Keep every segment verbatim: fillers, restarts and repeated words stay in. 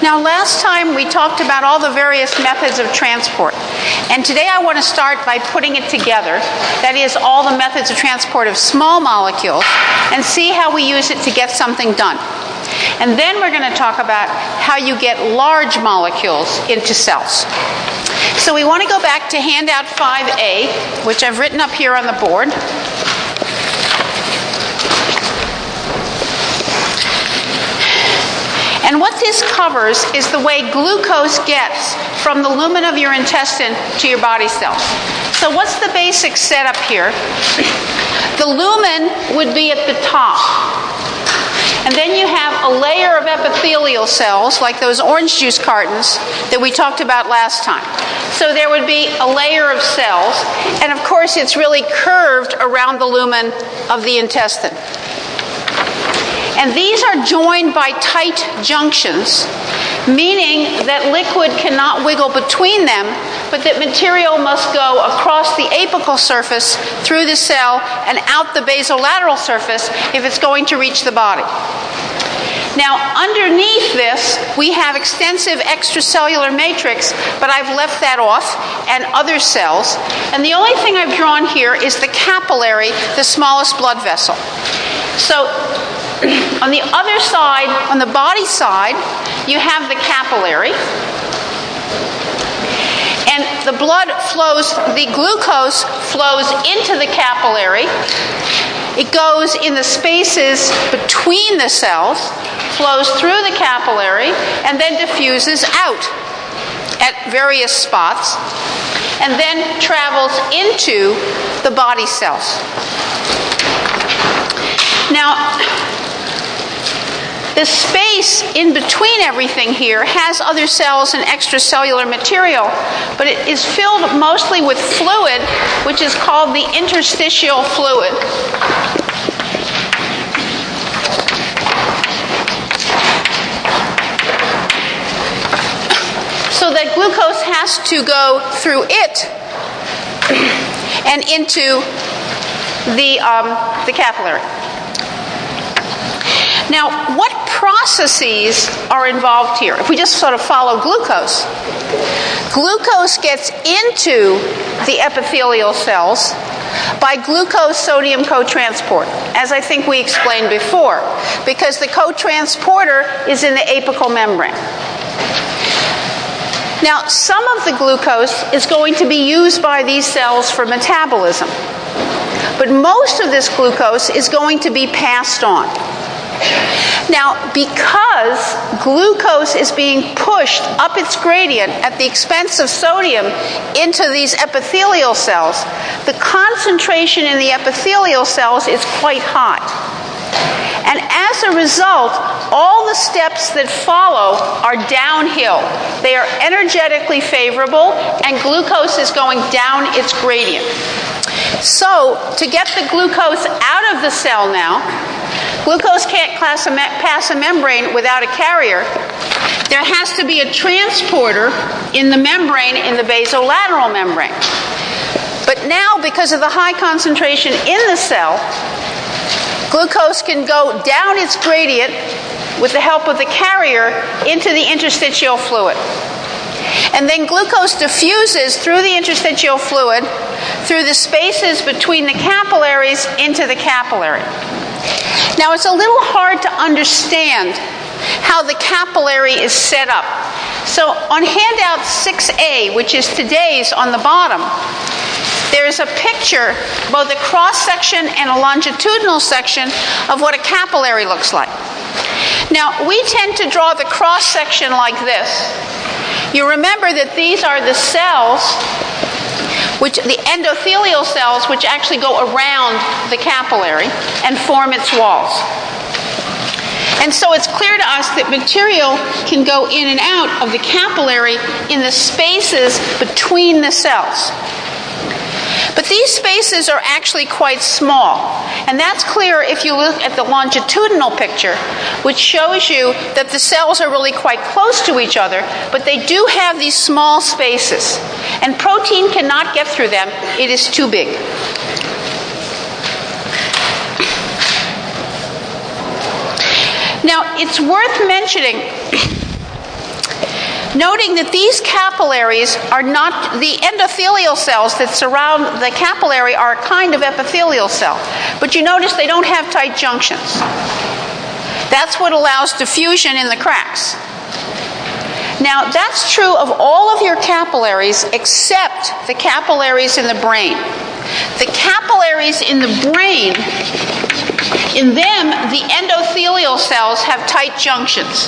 Now, last time we talked about all the various methods of transport. And today I want to start by putting it together. That is, all the methods of transport of small molecules, and see how we use it to get something done. And then we're going to talk about how you get large molecules into cells. So we want to go back to handout five A, which I've written up here on the board. And what this covers is the way glucose gets from the lumen of your intestine to your body cells. So what's the basic setup here? The lumen would be at the top. And then you have a layer of epithelial cells, like those orange juice cartons that we talked about last time. So there would be a layer of cells, and of course it's really curved around the lumen of the intestine. And these are joined by tight junctions, meaning that liquid cannot wiggle between them, but that material must go across the apical surface through the cell and out the basolateral surface if it's going to reach the body. Now, underneath this, we have extensive extracellular matrix, but I've left that off, and other cells. And the only thing I've drawn here is the capillary, the smallest blood vessel. So, on the other side, on the body side, you have the capillary. And the blood flows, the glucose flows into the capillary. It goes in the spaces between the cells, flows through the capillary, and then diffuses out at various spots, and then travels into the body cells. Now, the space in between everything here has other cells and extracellular material, but it is filled mostly with fluid, which is called the interstitial fluid. So that glucose has to go through it and into the, um, the capillary. Now, what processes are involved here? If we just sort of follow glucose, glucose gets into the epithelial cells by glucose-sodium cotransport, as I think we explained before, because the cotransporter is in the apical membrane. Now, some of the glucose is going to be used by these cells for metabolism, but most of this glucose is going to be passed on. Now, because glucose is being pushed up its gradient at the expense of sodium into these epithelial cells, the concentration in the epithelial cells is quite high. And as a result, all the steps that follow are downhill. They are energetically favorable, and glucose is going down its gradient. So, to get the glucose out of the cell now, glucose can't pass a membrane without a carrier. There has to be a transporter in the membrane, in the basolateral membrane. But now, because of the high concentration in the cell, glucose can go down its gradient with the help of the carrier into the interstitial fluid. And then glucose diffuses through the interstitial fluid, through the spaces between the capillaries into the capillary. Now, it's a little hard to understand how the capillary is set up. So on handout six A, which is today's on the bottom, there's a picture, both a cross-section and a longitudinal section, of what a capillary looks like. Now, we tend to draw the cross-section like this. You remember that these are the cells, which the endothelial cells, which actually go around the capillary and form its walls. And so it's clear to us that material can go in and out of the capillary in the spaces between the cells. But these spaces are actually quite small. And that's clear if you look at the longitudinal picture, which shows you that the cells are really quite close to each other, but they do have these small spaces. And protein cannot get through them. It is too big. Now, it's worth mentioning noting that these capillaries are not, the endothelial cells that surround the capillary are a kind of epithelial cell. But you notice they don't have tight junctions. That's what allows diffusion in the cracks. Now, that's true of all of your capillaries except the capillaries in the brain. The capillaries in the brain, in them, the endothelial cells have tight junctions.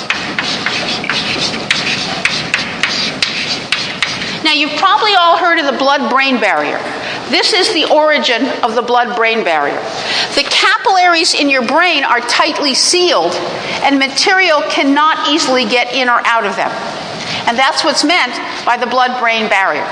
Now, you've probably all heard of the blood-brain barrier. This is the origin of the blood-brain barrier. The capillaries in your brain are tightly sealed, and material cannot easily get in or out of them. And that's what's meant by the blood-brain barrier.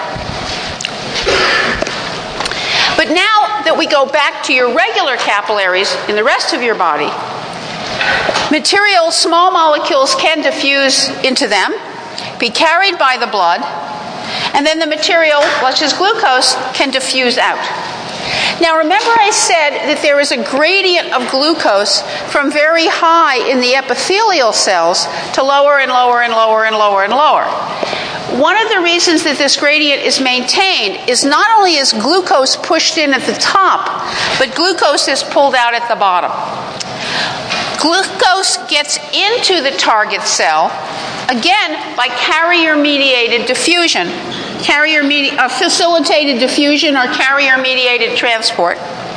But now that we go back to your regular capillaries in the rest of your body, material, small molecules can diffuse into them, be carried by the blood, and then the material, such as glucose, can diffuse out. Now remember I said that there is a gradient of glucose from very high in the epithelial cells to lower and lower and lower and lower and lower. One of the reasons that this gradient is maintained is not only is glucose pushed in at the top, but glucose is pulled out at the bottom. Glucose gets into the target cell, again, by carrier-mediated diffusion, carrier medi- uh, facilitated diffusion or carrier-mediated transport.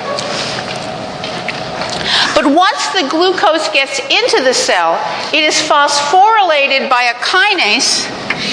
But once the glucose gets into the cell, it is phosphorylated by a kinase.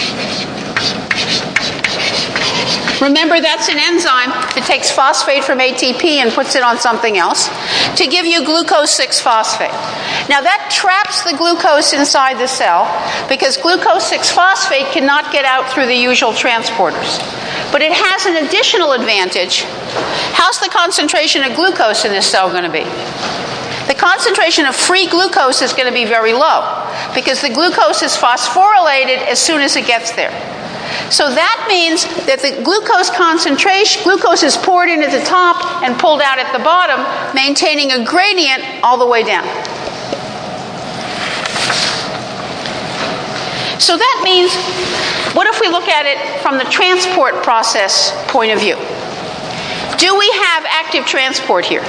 Remember, that's an enzyme that takes phosphate from A T P and puts it on something else to give you glucose six phosphate. Now that traps the glucose inside the cell because glucose six phosphate cannot get out through the usual transporters. But it has an additional advantage. How's the concentration of glucose in this cell going to be? The concentration of free glucose is going to be very low because the glucose is phosphorylated as soon as it gets there. So that means that the glucose concentration, glucose is poured in at the top and pulled out at the bottom, maintaining a gradient all the way down. So that means, what if we look at it from the transport process point of view? Do we have active transport here?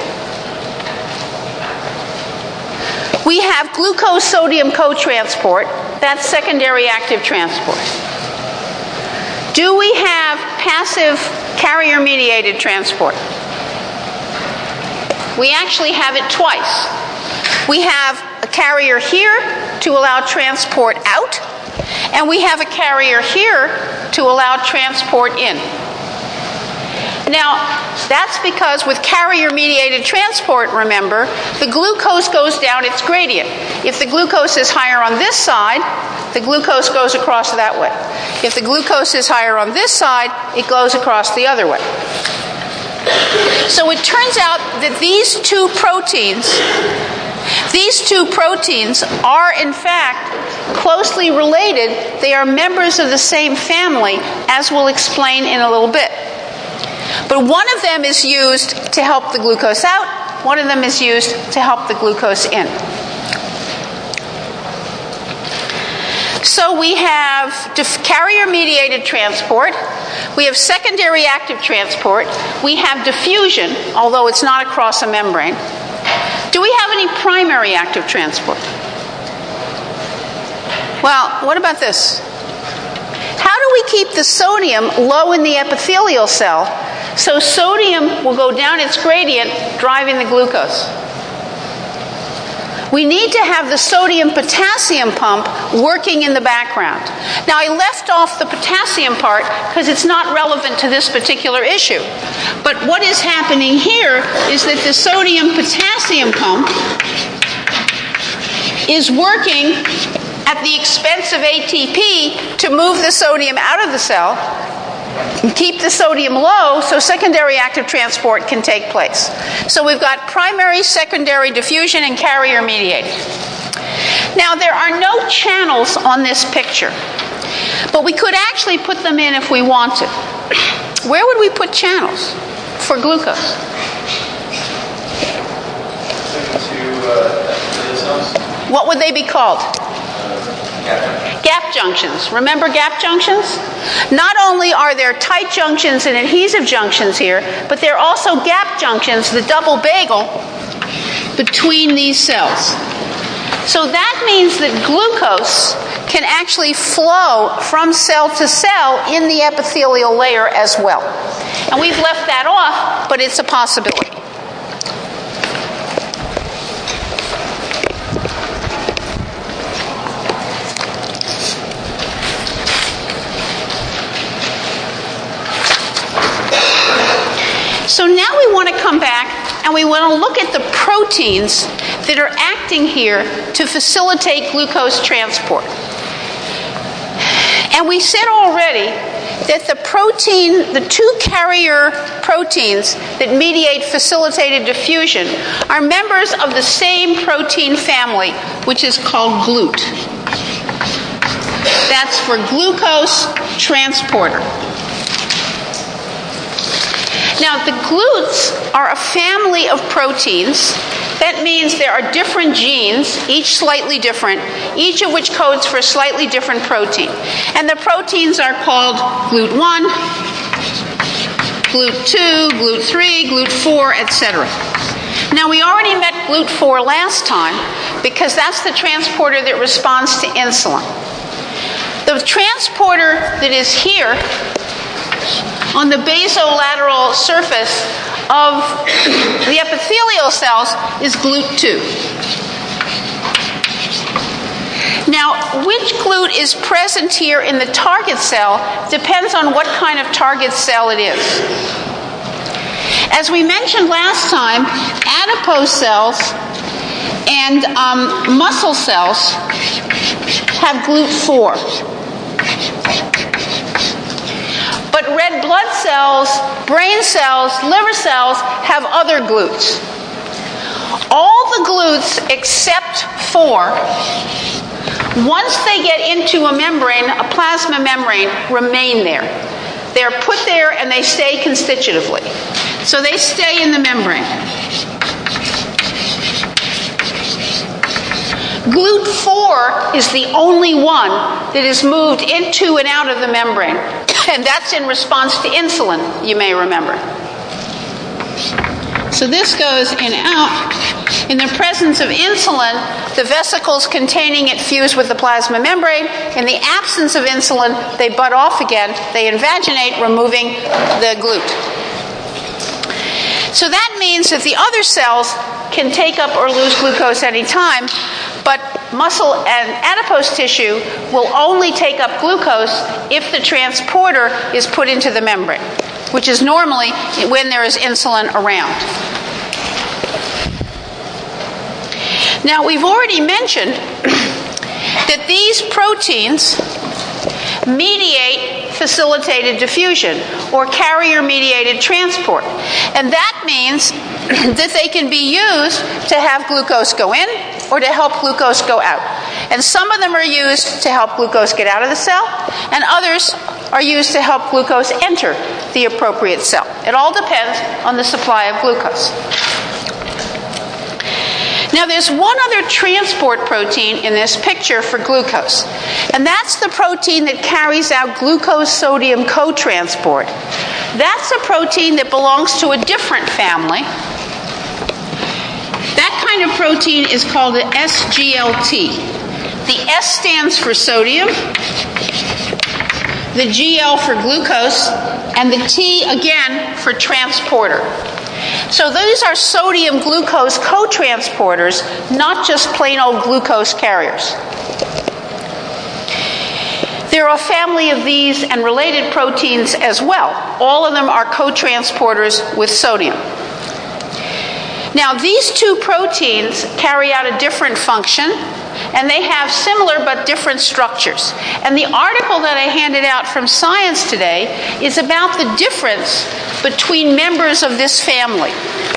We have glucose-sodium cotransport. That's secondary active transport. Do we have passive carrier-mediated transport? We actually have it twice. We have a carrier here to allow transport out, and we have a carrier here to allow transport in. Now, that's because with carrier-mediated transport, remember, the glucose goes down its gradient. If the glucose is higher on this side, the glucose goes across that way. If the glucose is higher on this side, it goes across the other way. So it turns out that these two proteins, these two proteins are in fact closely related. They are members of the same family, as we'll explain in a little bit. But one of them is used to help the glucose out, one of them is used to help the glucose in. So we have carrier-mediated transport, we have secondary active transport, we have diffusion, although it's not across a membrane. Do we have any primary active transport? Well, what about this? How do we keep the sodium low in the epithelial cell so sodium will go down its gradient, driving the glucose? We need to have the sodium-potassium pump working in the background. Now, I left off the potassium part because it's not relevant to this particular issue. But what is happening here is that the sodium-potassium pump is working at the expense of A T P to move the sodium out of the cell and keep the sodium low so secondary active transport can take place. So we've got primary, secondary, diffusion, and carrier-mediated. Now, there are no channels on this picture, but we could actually put them in if we wanted. Where would we put channels for glucose? What would they be called? Gap junctions. Remember gap junctions? Not only are there tight junctions and adhesive junctions here, but there are also gap junctions, the double bagel, between these cells. So that means that glucose can actually flow from cell to cell in the epithelial layer as well. And we've left that off, but it's a possibility. So now we want to come back and we want to look at the proteins that are acting here to facilitate glucose transport. And we said already that the protein, the two carrier proteins that mediate facilitated diffusion are members of the same protein family, which is called GLUT. That's for glucose transporter. Now, the GLUTs are a family of proteins. That means there are different genes, each slightly different, each of which codes for a slightly different protein. And the proteins are called GLUT one, GLUT two, GLUT three, GLUT four, et cetera. Now, we already met GLUT four last time because that's the transporter that responds to insulin. The transporter that is here on the basolateral surface of the epithelial cells is GLUT two. Now, which GLUT is present here in the target cell depends on what kind of target cell it is. As we mentioned last time, adipose cells and um, muscle cells have GLUT four. But red blood cells, brain cells, liver cells have other GLUTs. All the GLUTs except four, once they get into a membrane, a plasma membrane, remain there. They're put there and they stay constitutively. So they stay in the membrane. GLUT four is the only one that is moved into and out of the membrane. And that's in response to insulin, you may remember. So this goes in and out. In the presence of insulin, the vesicles containing it fuse with the plasma membrane. In the absence of insulin, they butt off again. They invaginate, removing the GLUT. So that means that the other cells can take up or lose glucose any time, but muscle and adipose tissue will only take up glucose if the transporter is put into the membrane, which is normally when there is insulin around. Now, we've already mentioned that these proteins mediate facilitated diffusion or carrier-mediated transport. And that means that they can be used to have glucose go in or to help glucose go out. And some of them are used to help glucose get out of the cell, and others are used to help glucose enter the appropriate cell. It all depends on the supply of glucose. Now, there's one other transport protein in this picture for glucose, and that's the protein that carries out glucose-sodium cotransport. That's a protein that belongs to a different family. That kind of protein is called the S G L T. The S stands for sodium, the G L for glucose, and the T, again, for transporter. So these are sodium glucose cotransporters, not just plain old glucose carriers. There are a family of these and related proteins as well. All of them are cotransporters with sodium. Now, these two proteins carry out a different function, and they have similar but different structures. And the article that I handed out from Science today is about the difference between members of this family.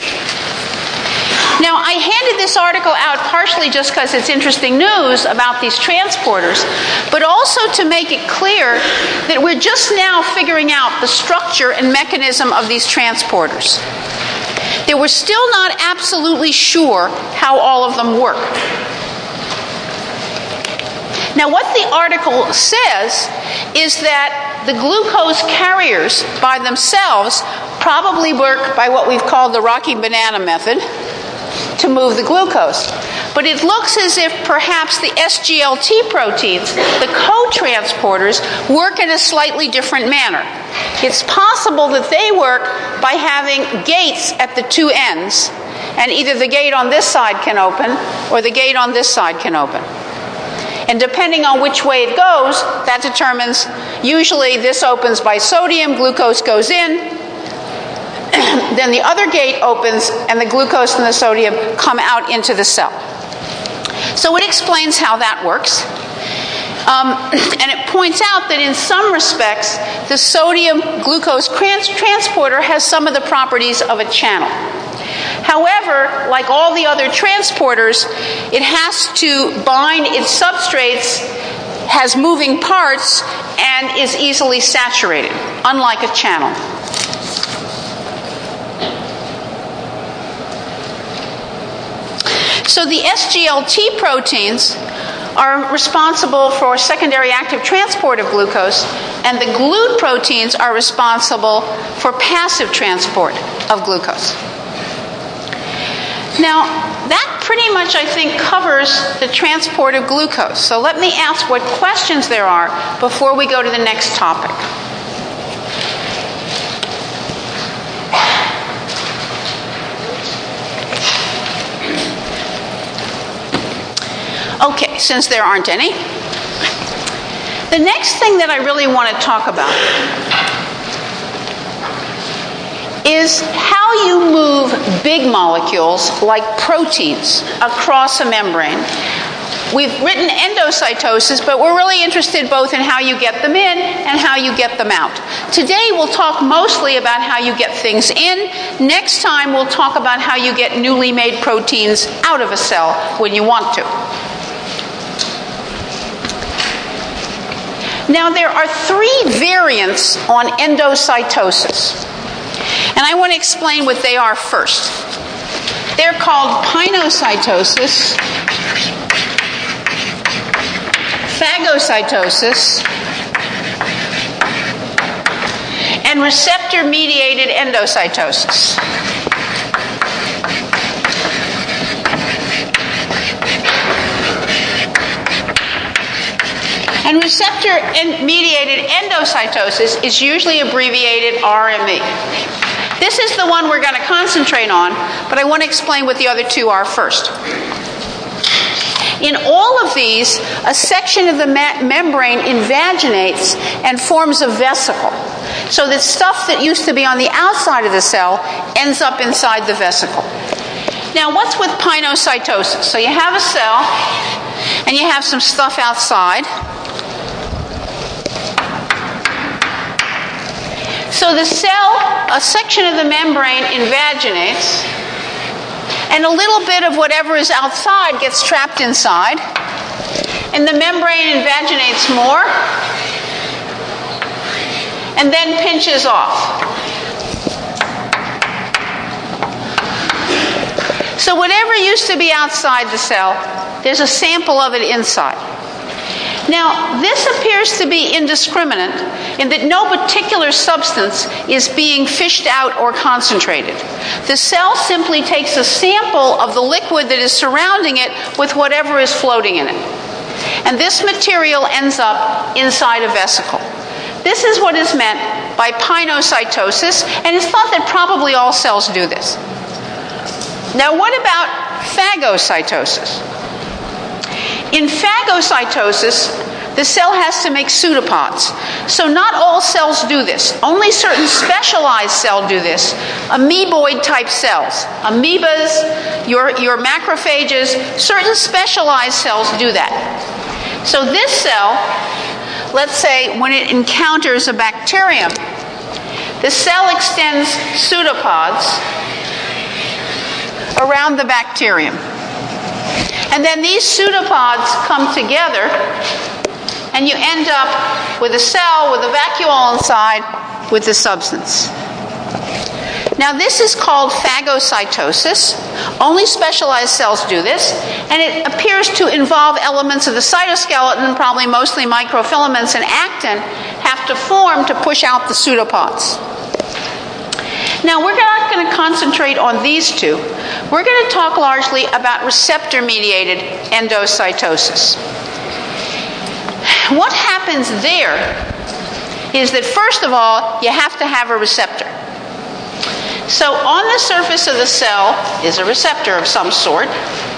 Now, I handed this article out partially just because it's interesting news about these transporters, but also to make it clear that we're just now figuring out the structure and mechanism of these transporters. That we're still not absolutely sure how all of them work. Now, what the article says is that the glucose carriers by themselves probably work by what we've called the rocky banana method to move the glucose. But it looks as if perhaps the S G L T proteins, the co-transporters, work in a slightly different manner. It's possible that they work by having gates at the two ends, and either the gate on this side can open or the gate on this side can open. And depending on which way it goes, that determines, usually this opens by sodium, glucose goes in, then the other gate opens and the glucose and the sodium come out into the cell. So it explains how that works. Um, and it points out that in some respects, the sodium glucose trans- transporter has some of the properties of a channel. However, like all the other transporters, it has to bind its substrates, has moving parts, and is easily saturated, unlike a channel. So the S G L T proteins are responsible for secondary active transport of glucose, and the G L U T proteins are responsible for passive transport of glucose. Now, that pretty much, I think, covers the transport of glucose. So let me ask what questions there are before we go to the next topic. Okay, since there aren't any, the next thing that I really want to talk about is how you move big molecules like proteins across a membrane. We've written endocytosis, but we're really interested both in how you get them in and how you get them out. Today we'll talk mostly about how you get things in. Next time we'll talk about how you get newly made proteins out of a cell when you want to. Now, there are three variants on endocytosis, and I want to explain what they are first. They're called pinocytosis, phagocytosis, and receptor-mediated endocytosis. And receptor-mediated endocytosis is usually abbreviated R M E. This is the one we're going to concentrate on, but I want to explain what the other two are first. In all of these, a section of the me- membrane invaginates and forms a vesicle, so that stuff that used to be on the outside of the cell ends up inside the vesicle. Now, what's with pinocytosis? So you have a cell, and you have some stuff outside. So the cell, a section of the membrane invaginates, and a little bit of whatever is outside gets trapped inside, and the membrane invaginates more, and then pinches off. So whatever used to be outside the cell, there's a sample of it inside. Now, this appears to be indiscriminate in that no particular substance is being fished out or concentrated. The cell simply takes a sample of the liquid that is surrounding it with whatever is floating in it. And this material ends up inside a vesicle. This is what is meant by pinocytosis, and it's thought that probably all cells do this. Now, what about phagocytosis? In phagocytosis, the cell has to make pseudopods. So not all cells do this. Only certain specialized cells do this. Amoeboid-type cells. Amoebas, your, your macrophages, certain specialized cells do that. So this cell, let's say when it encounters a bacterium, the cell extends pseudopods around the bacterium. And then these pseudopods come together, and you end up with a cell with a vacuole inside with the substance. Now this is called phagocytosis. Only specialized cells do this, and it appears to involve elements of the cytoskeleton, probably mostly microfilaments and actin, have to form to push out the pseudopods. Now we're not going to concentrate on these two. We're going to talk largely about receptor-mediated endocytosis. What happens there is that, first of all, you have to have a receptor. So on the surface of the cell is a receptor of some sort.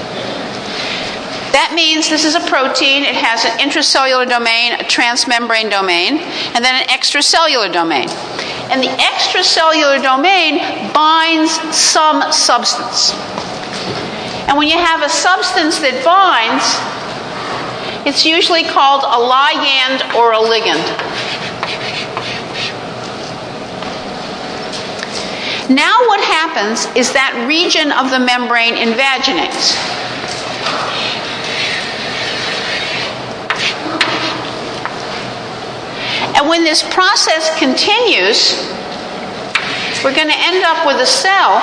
That means this is a protein. It has an intracellular domain, a transmembrane domain, and then an extracellular domain. And the extracellular domain binds some substance. And when you have a substance that binds, it's usually called a ligand or a ligand. Now what happens is that region of the membrane invaginates. And when this process continues, we're going to end up with a cell.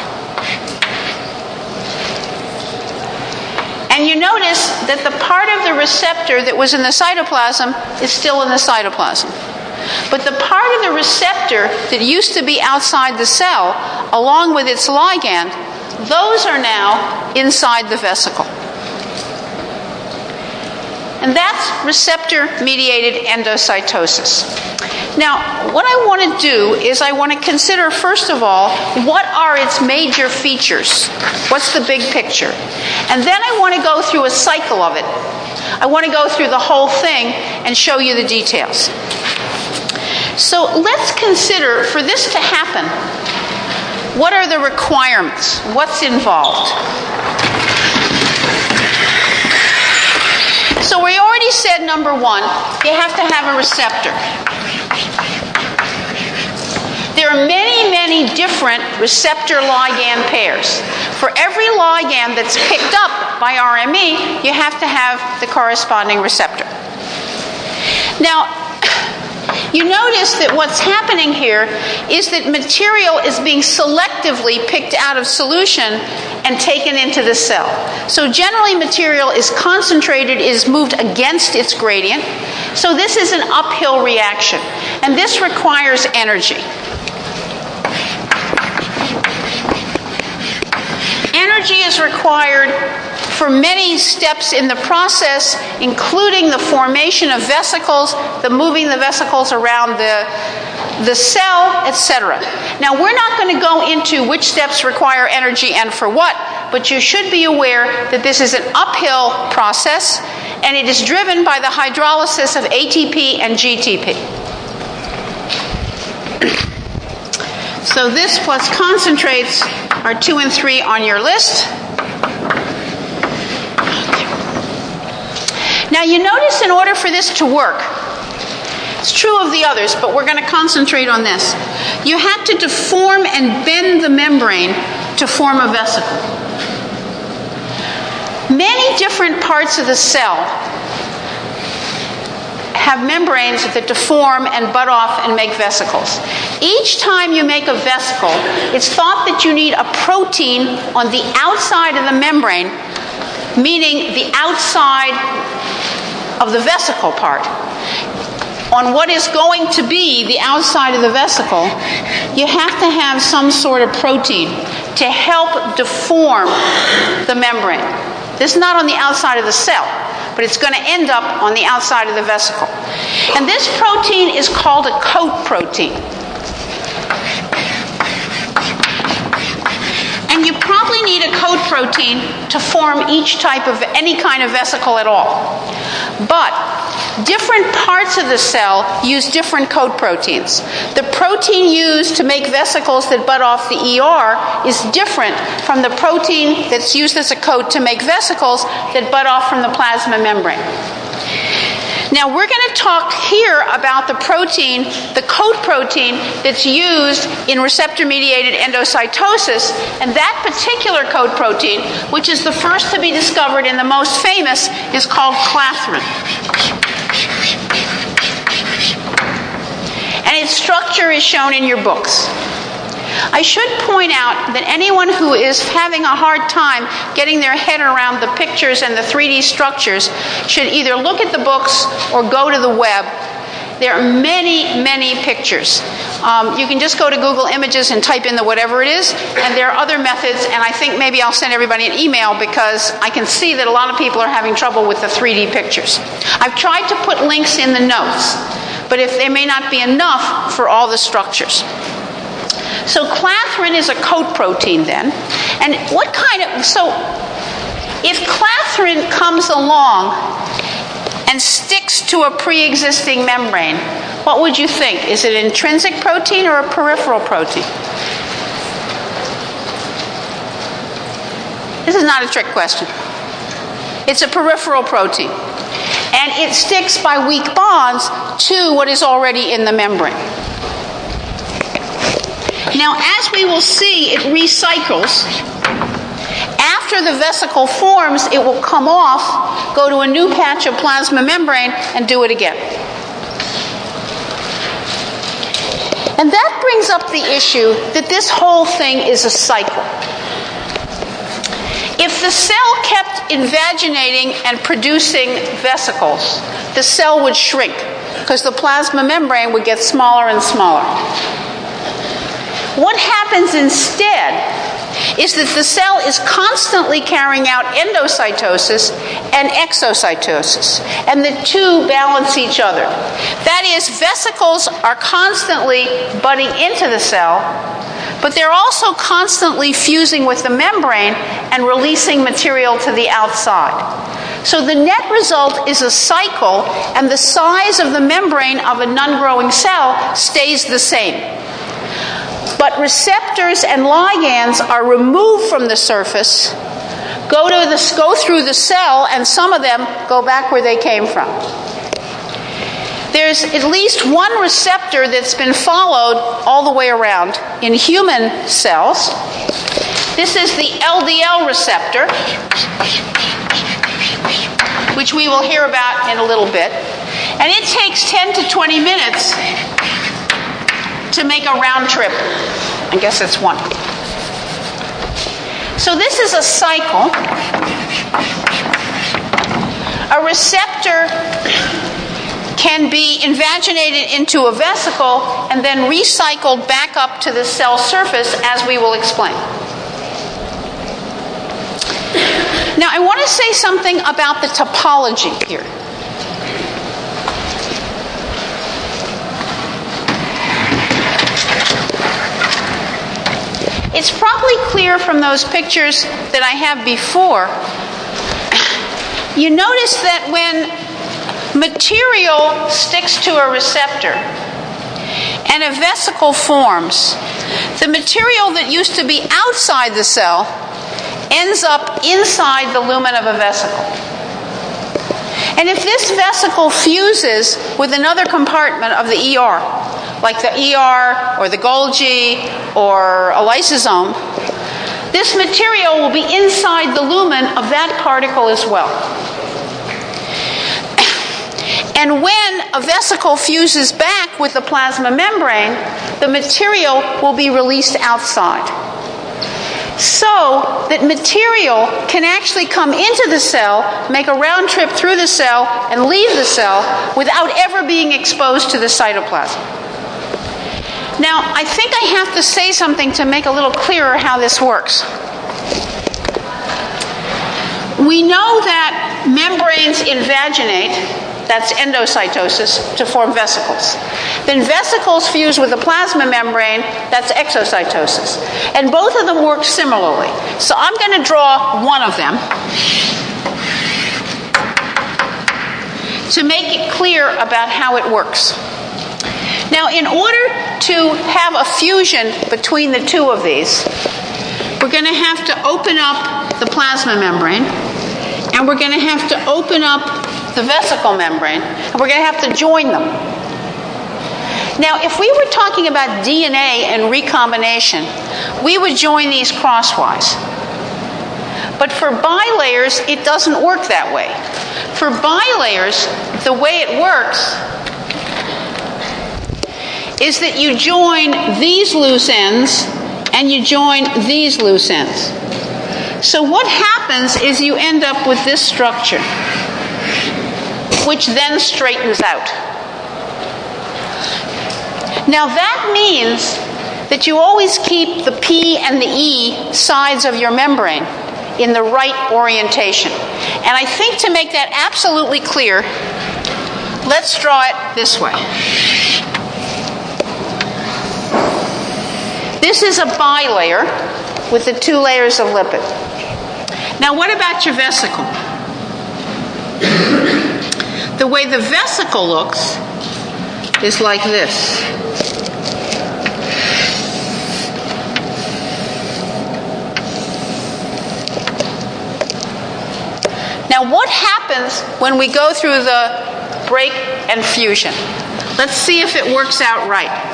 And you notice that the part of the receptor that was in the cytoplasm is still in the cytoplasm. But the part of the receptor that used to be outside the cell, along with its ligand, those are now inside the vesicle. And that's receptor-mediated endocytosis. Now, what I want to do is I want to consider, first of all, what are its major features? What's the big picture? And then I want to go through a cycle of it. I want to go through the whole thing and show you the details. So let's consider, for this to happen, what are the requirements? What's involved? So we already said, number one, you have to have a receptor. There are many, many different receptor-ligand pairs. For every ligand that's picked up by R M E, you have to have the corresponding receptor. Now, you notice that what's happening here is that material is being selectively picked out of solution and taken into the cell. So generally material is concentrated, is moved against its gradient. So this is an uphill reaction, and this requires energy. Energy is required for many steps in the process, including the formation of vesicles, the moving the vesicles around the, the cell, et cetera. Now, we're not going to go into which steps require energy and for what, but you should be aware that this is an uphill process, and it is driven by the hydrolysis of A T P and G T P. So this plus concentrates are two and three on your list. Now you notice in order for this to work, it's true of the others, but we're going to concentrate on this. You have to deform and bend the membrane to form a vesicle. Many different parts of the cell have membranes that deform and butt off and make vesicles. Each time you make a vesicle, it's thought that you need a protein on the outside of the membrane, meaning the outside of the vesicle part. On what is going to be the outside of the vesicle, you have to have some sort of protein to help deform the membrane. This is not on the outside of the cell, but it's going to end up on the outside of the vesicle. And this protein is called a coat protein. And you probably need a coat protein to form each type of any kind of vesicle at all. But different parts of the cell use different coat proteins. The protein used to make vesicles that butt off the E R is different from the protein that's used as a coat to make vesicles that butt off from the plasma membrane. Now we're going to talk here about the protein, the coat protein that's used in receptor-mediated endocytosis, and that particular coat protein, which is the first to be discovered and the most famous, is called clathrin. And its structure is shown in your books. I should point out that anyone who is having a hard time getting their head around the pictures and the three D structures should either look at the books or go to the web. There are many, many pictures. Um, you can just go to Google Images and type in the whatever it is, and there are other methods, and I think maybe I'll send everybody an email because I can see that a lot of people are having trouble with the three D pictures. I've tried to put links in the notes, but if they may not be enough for all the structures. So clathrin is a coat protein then, and what kind of, so if clathrin comes along and sticks to a pre-existing membrane, what would you think? Is it an intrinsic protein or a peripheral protein? This is not a trick question. It's a peripheral protein. And it sticks by weak bonds to what is already in the membrane. Now, as we will see, it recycles. After the vesicle forms, it will come off, go to a new patch of plasma membrane, and do it again. And that brings up the issue that this whole thing is a cycle. If the cell kept invaginating and producing vesicles, the cell would shrink because the plasma membrane would get smaller and smaller. What happens instead is that the cell is constantly carrying out endocytosis and exocytosis, and the two balance each other. That is, vesicles are constantly butting into the cell, but they're also constantly fusing with the membrane and releasing material to the outside. So the net result is a cycle, and the size of the membrane of a non-growing cell stays the same. But receptors and ligands are removed from the surface, go to the, go through the cell, and some of them go back where they came from. There's at least one receptor that's been followed all the way around in human cells. This is the L D L receptor, which we will hear about in a little bit. And it takes ten to twenty minutes to make a round trip. I guess it's one. So this is a cycle. A receptor can be invaginated into a vesicle and then recycled back up to the cell surface, as we will explain. Now, I want to say something about the topology here. It's probably clear from those pictures that I have before. You notice that when material sticks to a receptor and a vesicle forms, the material that used to be outside the cell ends up inside the lumen of a vesicle. And if this vesicle fuses with another compartment of the E R, like the E R or the Golgi or a lysosome, this material will be inside the lumen of that particle as well. And when a vesicle fuses back with the plasma membrane, the material will be released outside. So that material can actually come into the cell, make a round trip through the cell, and leave the cell without ever being exposed to the cytoplasm. Now, I think I have to say something to make a little clearer how this works. We know that membranes invaginate, that's endocytosis, to form vesicles. Then vesicles fuse with the plasma membrane, that's exocytosis. And both of them work similarly. So I'm going to draw one of them to make it clear about how it works. Now, in order to have a fusion between the two of these, we're going to have to open up the plasma membrane, and we're going to have to open up the vesicle membrane, and we're going to have to join them. Now, if we were talking about D N A and recombination, we would join these crosswise. But for bilayers, it doesn't work that way. For bilayers, the way it works is that you join these loose ends and you join these loose ends. So what happens is you end up with this structure, which then straightens out. Now that means that you always keep the P and the E sides of your membrane in the right orientation. And I think to make that absolutely clear, let's draw it this way. This is a bilayer with the two layers of lipid. Now what about your vesicle? The way the vesicle looks is like this. Now what happens when we go through the break and fusion? Let's see if it works out right.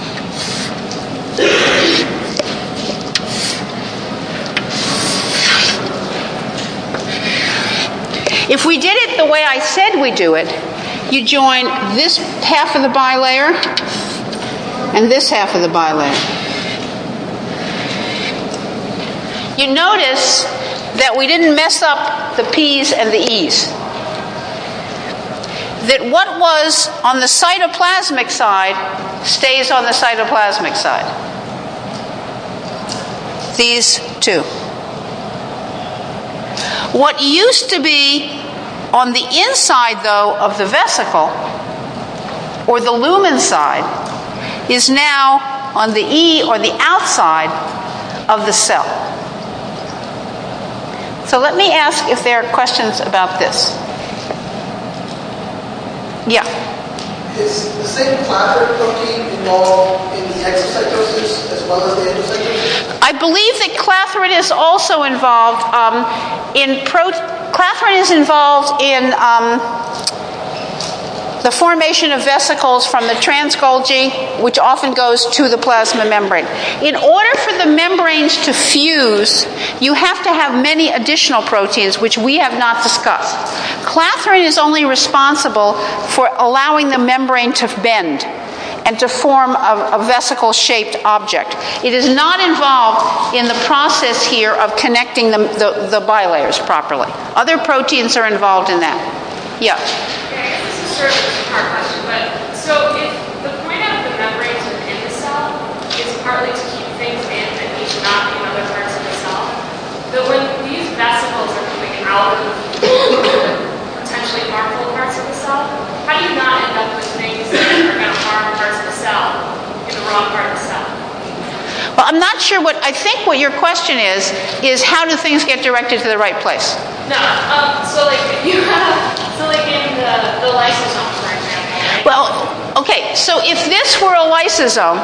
If we did it the way I said we do it, you join this half of the bilayer and this half of the bilayer. You notice that we didn't mess up the P's and the E's. That what was on the cytoplasmic side stays on the cytoplasmic side. These two. What used to be on the inside, though, of the vesicle, or the lumen side, is now on the E, or the outside, of the cell. So let me ask if there are questions about this. Yeah. Is the same clathrin protein involved in the exocytosis as well as the endocytosis? I believe that clathrin is also involved um, in pro. Clathrin is involved in um, the formation of vesicles from the trans-Golgi, which often goes to the plasma membrane. In order for the membranes to fuse, you have to have many additional proteins, which we have not discussed. Clathrin is only responsible for allowing the membrane to bend and to form a, a vesicle-shaped object. It is not involved in the process here of connecting the, the, the bilayers properly. Other proteins are involved in that. Yeah? Okay, this is sort of a two-part question, but so if the point of the membranes within the cell is partly to keep things in and each not in other parts of the cell, but when these vesicles are coming out of potentially harmful parts of the cell, how do you not end up with things that are going to harm parts of the cell in the wrong part of the cell? Well, I'm not sure what, I think what your question is, is how do things get directed to the right place? No, um, so like if you have, so like in the, the lysosome, for example, right? Well, okay, so if this were a lysosome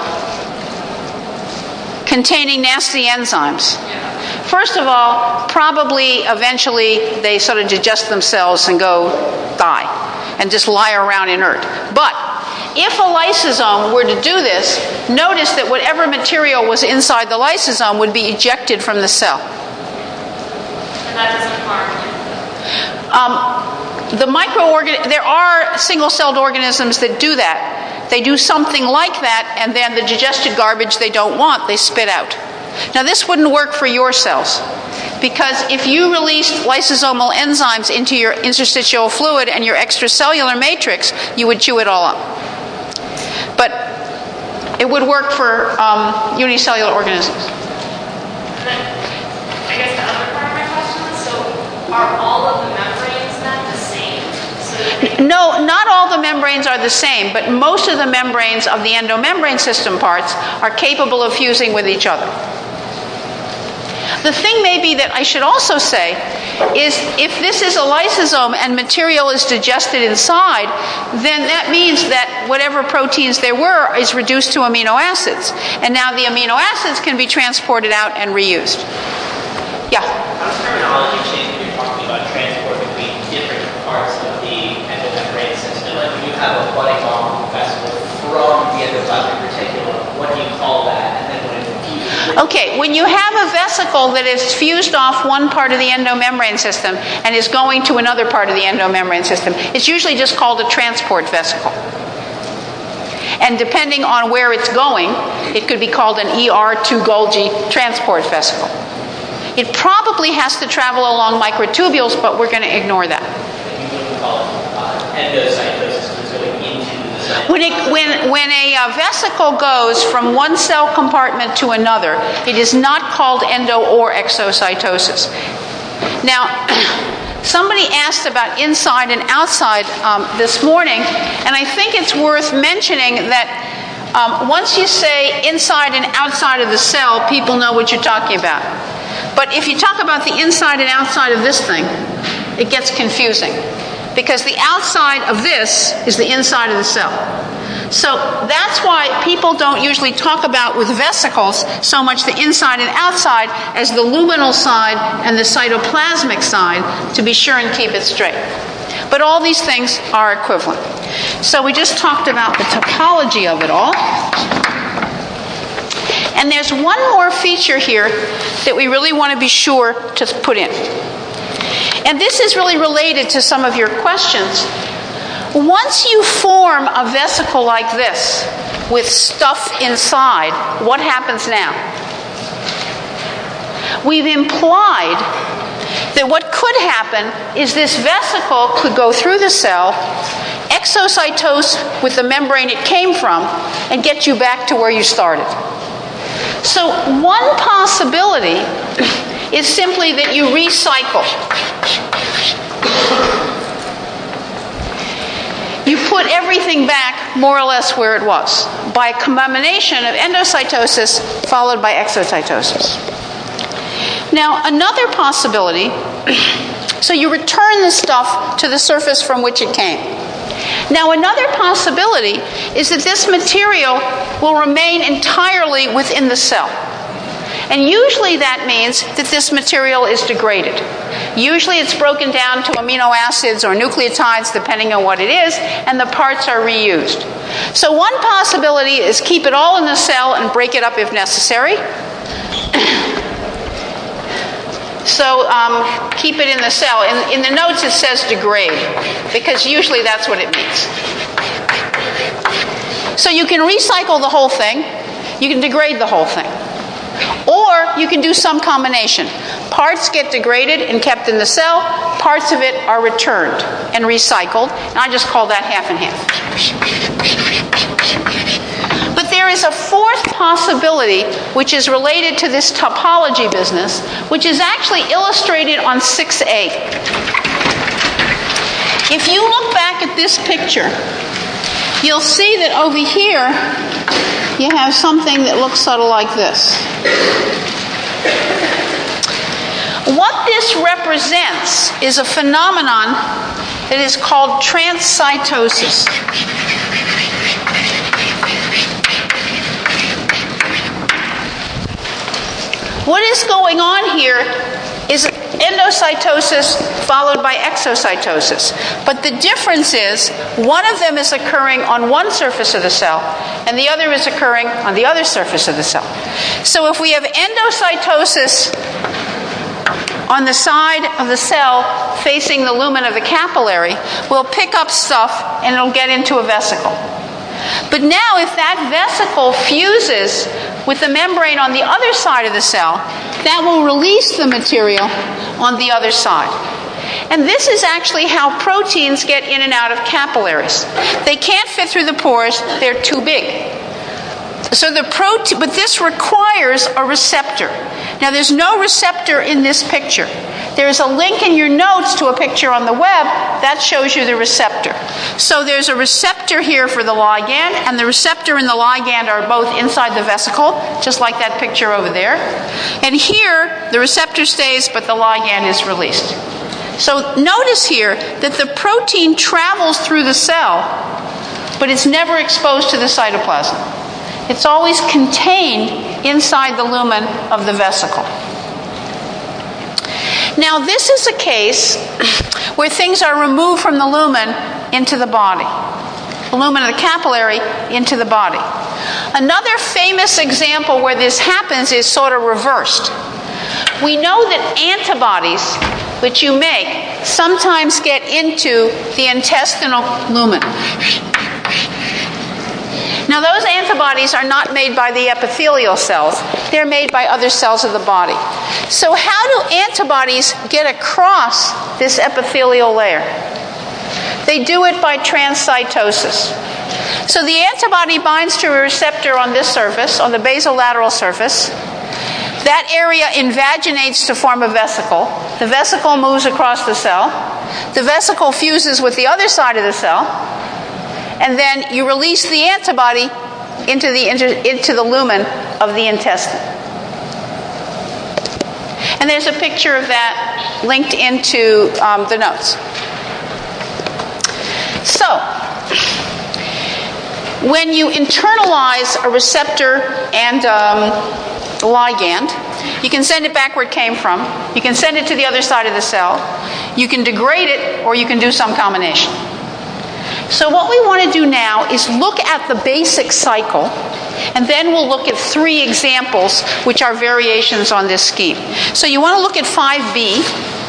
containing nasty enzymes, Yeah. first of all, probably eventually they sort of digest themselves and go die and just lie around inert. But if a lysosome were to do this, notice that whatever material was inside the lysosome would be ejected from the cell. And that doesn't harm you. Um, the microorgan there are single-celled organisms that do that. They do something like that, and then the digested garbage they don't want, they spit out. Now, this wouldn't work for your cells, because if you released lysosomal enzymes into your interstitial fluid and your extracellular matrix, you would chew it all up. But it would work for um, unicellular organisms. And then, I guess the other part of my question is, so are all of the membranes then the same? So that they- No, not all the membranes are the same, but most of the membranes of the endomembrane system parts are capable of fusing with each other. The thing may be that I should also say is if this is a lysosome and material is digested inside, then that means that whatever proteins there were is reduced to amino acids. And now the amino acids can be transported out and reused. Yeah? How's terminology changed when you're talking about transport between different parts of the endomembrane system? Like when you have a budding off vesicle from the endoplasmic reticulum, what do you call that? And then when it fuses. Okay, when you have a vesicle that is fused off one part of the endomembrane system and is going to another part of the endomembrane system, it's usually just called a transport vesicle. And depending on where it's going, it could be called an E R two Golgi transport vesicle. It probably has to travel along microtubules, but we're going to ignore that. You wouldn't call it uh, endocytosis because it's going into the cell. When, it, when, when a uh, vesicle goes from one cell compartment to another, it is not called endo or exocytosis. Now, somebody asked about inside and outside um, this morning, and I think it's worth mentioning that um, once you say inside and outside of the cell, people know what you're talking about. But if you talk about the inside and outside of this thing, it gets confusing. Because the outside of this is the inside of the cell. So that's why people don't usually talk about with vesicles so much the inside and outside as the luminal side and the cytoplasmic side, to be sure and keep it straight. But all these things are equivalent. So we just talked about the topology of it all. And there's one more feature here that we really want to be sure to put in. And this is really related to some of your questions. Once you form a vesicle like this with stuff inside, what happens now? We've implied that what could happen is this vesicle could go through the cell, exocytose with the membrane it came from, and get you back to where you started. So one possibility is simply that you recycle. You put everything back more or less where it was by a combination of endocytosis followed by exocytosis. Now, another possibility, so you return the stuff to the surface from which it came. Now, another possibility is that this material will remain entirely within the cell. And usually that means that this material is degraded. Usually it's broken down to amino acids or nucleotides, depending on what it is, and the parts are reused. So one possibility is keep it all in the cell and break it up if necessary. So um, keep it in the cell. In, in the notes it says degrade, because usually that's what it means. So you can recycle the whole thing. You can degrade the whole thing. Or you can do some combination. Parts get degraded and kept in the cell. Parts of it are returned and recycled. And I just call that half and half. But there is a fourth possibility which is related to this topology business, which is actually illustrated on six A. If you look back at this picture, you'll see that over here you have something that looks sort of like this. What this represents is a phenomenon that is called transcytosis. What is going on here is endocytosis followed by exocytosis. But the difference is, one of them is occurring on one surface of the cell, and the other is occurring on the other surface of the cell. So if we have endocytosis on the side of the cell facing the lumen of the capillary, we'll pick up stuff and it'll get into a vesicle. But now if that vesicle fuses with the membrane on the other side of the cell, that will release the material on the other side. And this is actually how proteins get in and out of capillaries. They can't fit through the pores, they're too big. So the protein, but this requires a receptor. Now there's no receptor in this picture. There's a link in your notes to a picture on the web that shows you the receptor. So there's a receptor here for the ligand, and the receptor and the ligand are both inside the vesicle, just like that picture over there. And here, the receptor stays, but the ligand is released. So notice here that the protein travels through the cell, but it's never exposed to the cytoplasm. It's always contained inside the lumen of the vesicle. Now, this is a case where things are removed from the lumen into the body. The lumen of the capillary into the body. Another famous example where this happens is sort of reversed. We know that antibodies, which you make, sometimes get into the intestinal lumen. Now, those antibodies are not made by the epithelial cells. They're made by other cells of the body. So how do antibodies get across this epithelial layer? They do it by transcytosis. So the antibody binds to a receptor on this surface, on the basolateral surface. That area invaginates to form a vesicle. The vesicle moves across the cell. The vesicle fuses with the other side of the cell. And then you release the antibody into the, into the lumen of the intestine. And there's a picture of that linked into um, the notes. So, when you internalize a receptor and um, ligand, you can send it back where it came from. You can send it to the other side of the cell. You can degrade it, or you can do some combination. So what we want to do now is look at the basic cycle, and then we'll look at three examples which are variations on this scheme. So you want to look at five B.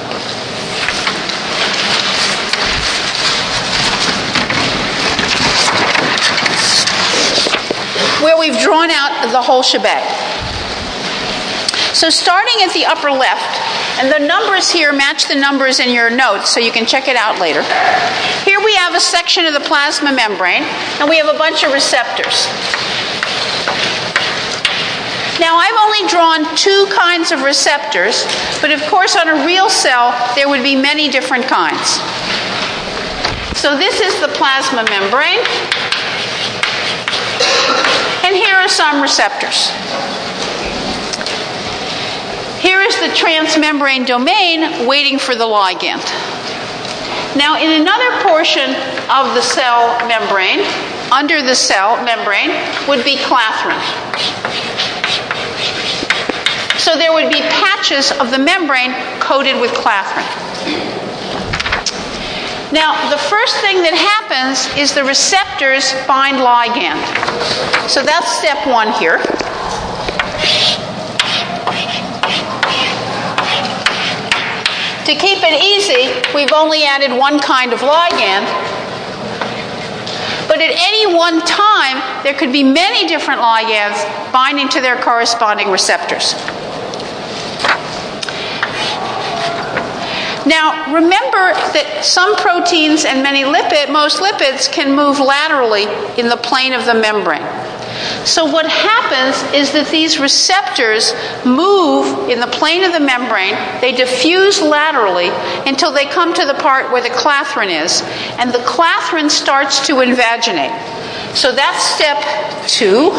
Where we've drawn out the whole shebang. So starting at the upper left, and the numbers here match the numbers in your notes, so you can check it out later. Here we have a section of the plasma membrane, and we have a bunch of receptors. Now, I've only drawn two kinds of receptors, but of course on a real cell, there would be many different kinds. So this is the plasma membrane, and here are some receptors. Here is the transmembrane domain waiting for the ligand. Now, in another portion of the cell membrane, under the cell membrane, would be clathrin. So there would be patches of the membrane coated with clathrin. Now, the first thing that happens is the receptors bind ligand. So that's step one here. To keep it easy, we've only added one kind of ligand. But at any one time, there could be many different ligands binding to their corresponding receptors. Now, remember that some proteins and many lipid, most lipids can move laterally in the plane of the membrane. So what happens is that these receptors move in the plane of the membrane, they diffuse laterally until they come to the part where the clathrin is, and the clathrin starts to invaginate. So that's step two.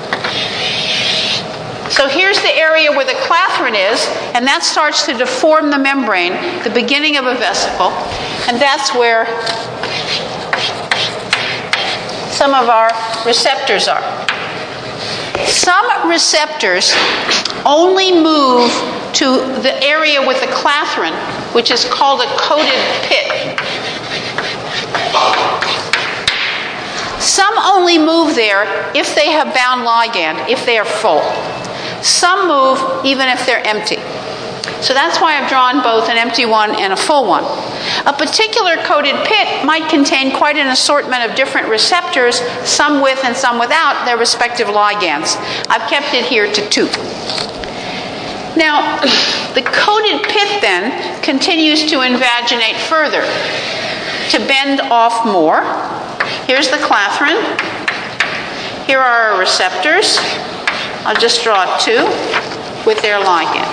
So here's the area where the clathrin is, and that starts to deform the membrane, the beginning of a vesicle, and that's where some of our receptors are. Some receptors only move to the area with the clathrin, which is called a coated pit. Some only move there if they have bound ligand, if they are full. Some move even if they're empty. So that's why I've drawn both an empty one and a full one. A particular coated pit might contain quite an assortment of different receptors, some with and some without their respective ligands. I've kept it here to two. Now, the coated pit then continues to invaginate further, to bend off more. Here's the clathrin. Here are our receptors. I'll just draw two with their ligand.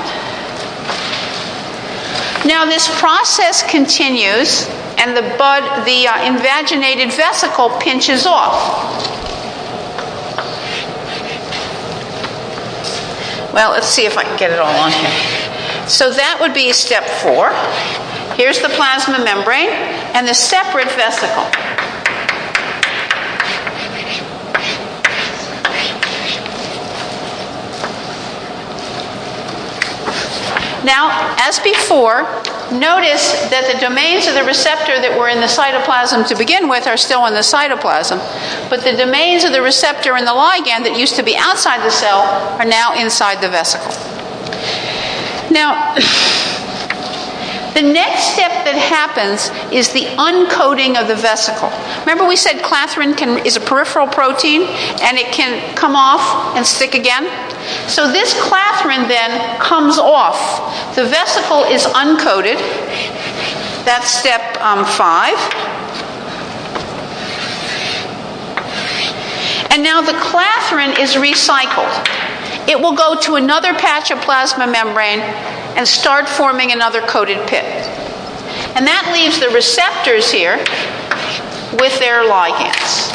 Now this process continues, and the bud, the uh, invaginated vesicle pinches off. Well, let's see if I can get it all on here. So that would be step four. Here's the plasma membrane and the separate vesicle. Now, as before, notice that the domains of the receptor that were in the cytoplasm to begin with are still in the cytoplasm, but the domains of the receptor and the ligand that used to be outside the cell are now inside the vesicle. Now, The next step that happens is the uncoating of the vesicle. Remember we said clathrin can, is a peripheral protein and it can come off and stick again? So this clathrin then comes off. The vesicle is uncoated. That's step um, five. And now the clathrin is recycled. It will go to another patch of plasma membrane and start forming another coated pit. And that leaves the receptors here with their ligands.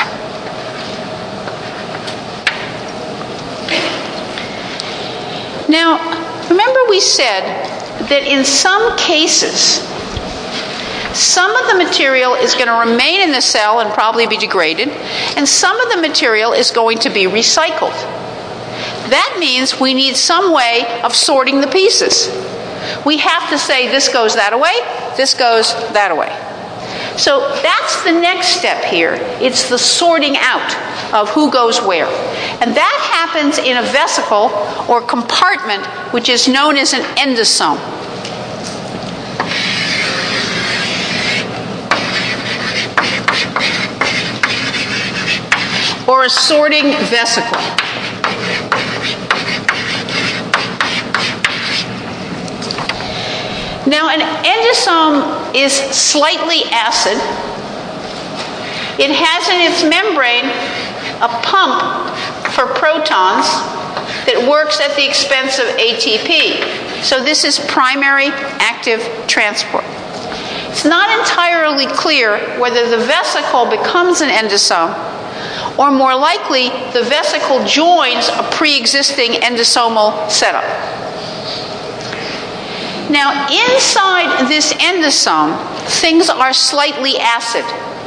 Now, remember we said that in some cases, some of the material is going to remain in the cell and probably be degraded, and some of the material is going to be recycled. That means we need some way of sorting the pieces. We have to say this goes that way, this goes that way. So that's the next step here. It's the sorting out of who goes where. And that happens in a vesicle or compartment which is known as an endosome. Or a sorting vesicle. Now, an endosome is slightly acid. It has in its membrane a pump for protons that works at the expense of A T P. So this is primary active transport. It's not entirely clear whether the vesicle becomes an endosome, or more likely, the vesicle joins a pre-existing endosomal setup. Now, inside this endosome, things are slightly acid.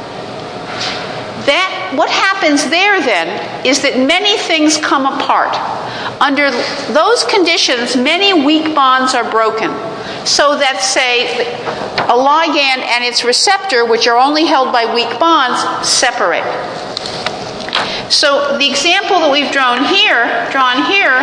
That, what happens there then is that many things come apart. Under those conditions, many weak bonds are broken. So that, say, a ligand and its receptor, which are only held by weak bonds, separate. So the example that we've drawn here, drawn here,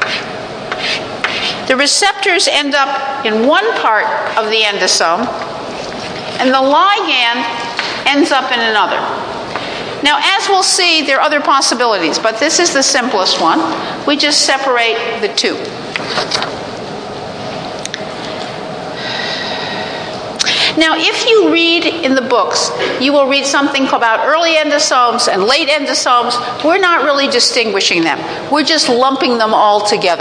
the receptors end up in one part of the endosome, and the ligand ends up in another. Now, as we'll see, there are other possibilities, but this is the simplest one. We just separate the two. Now, if you read in the books, you will read something about early endosomes and late endosomes. We're not really distinguishing them. We're just lumping them all together.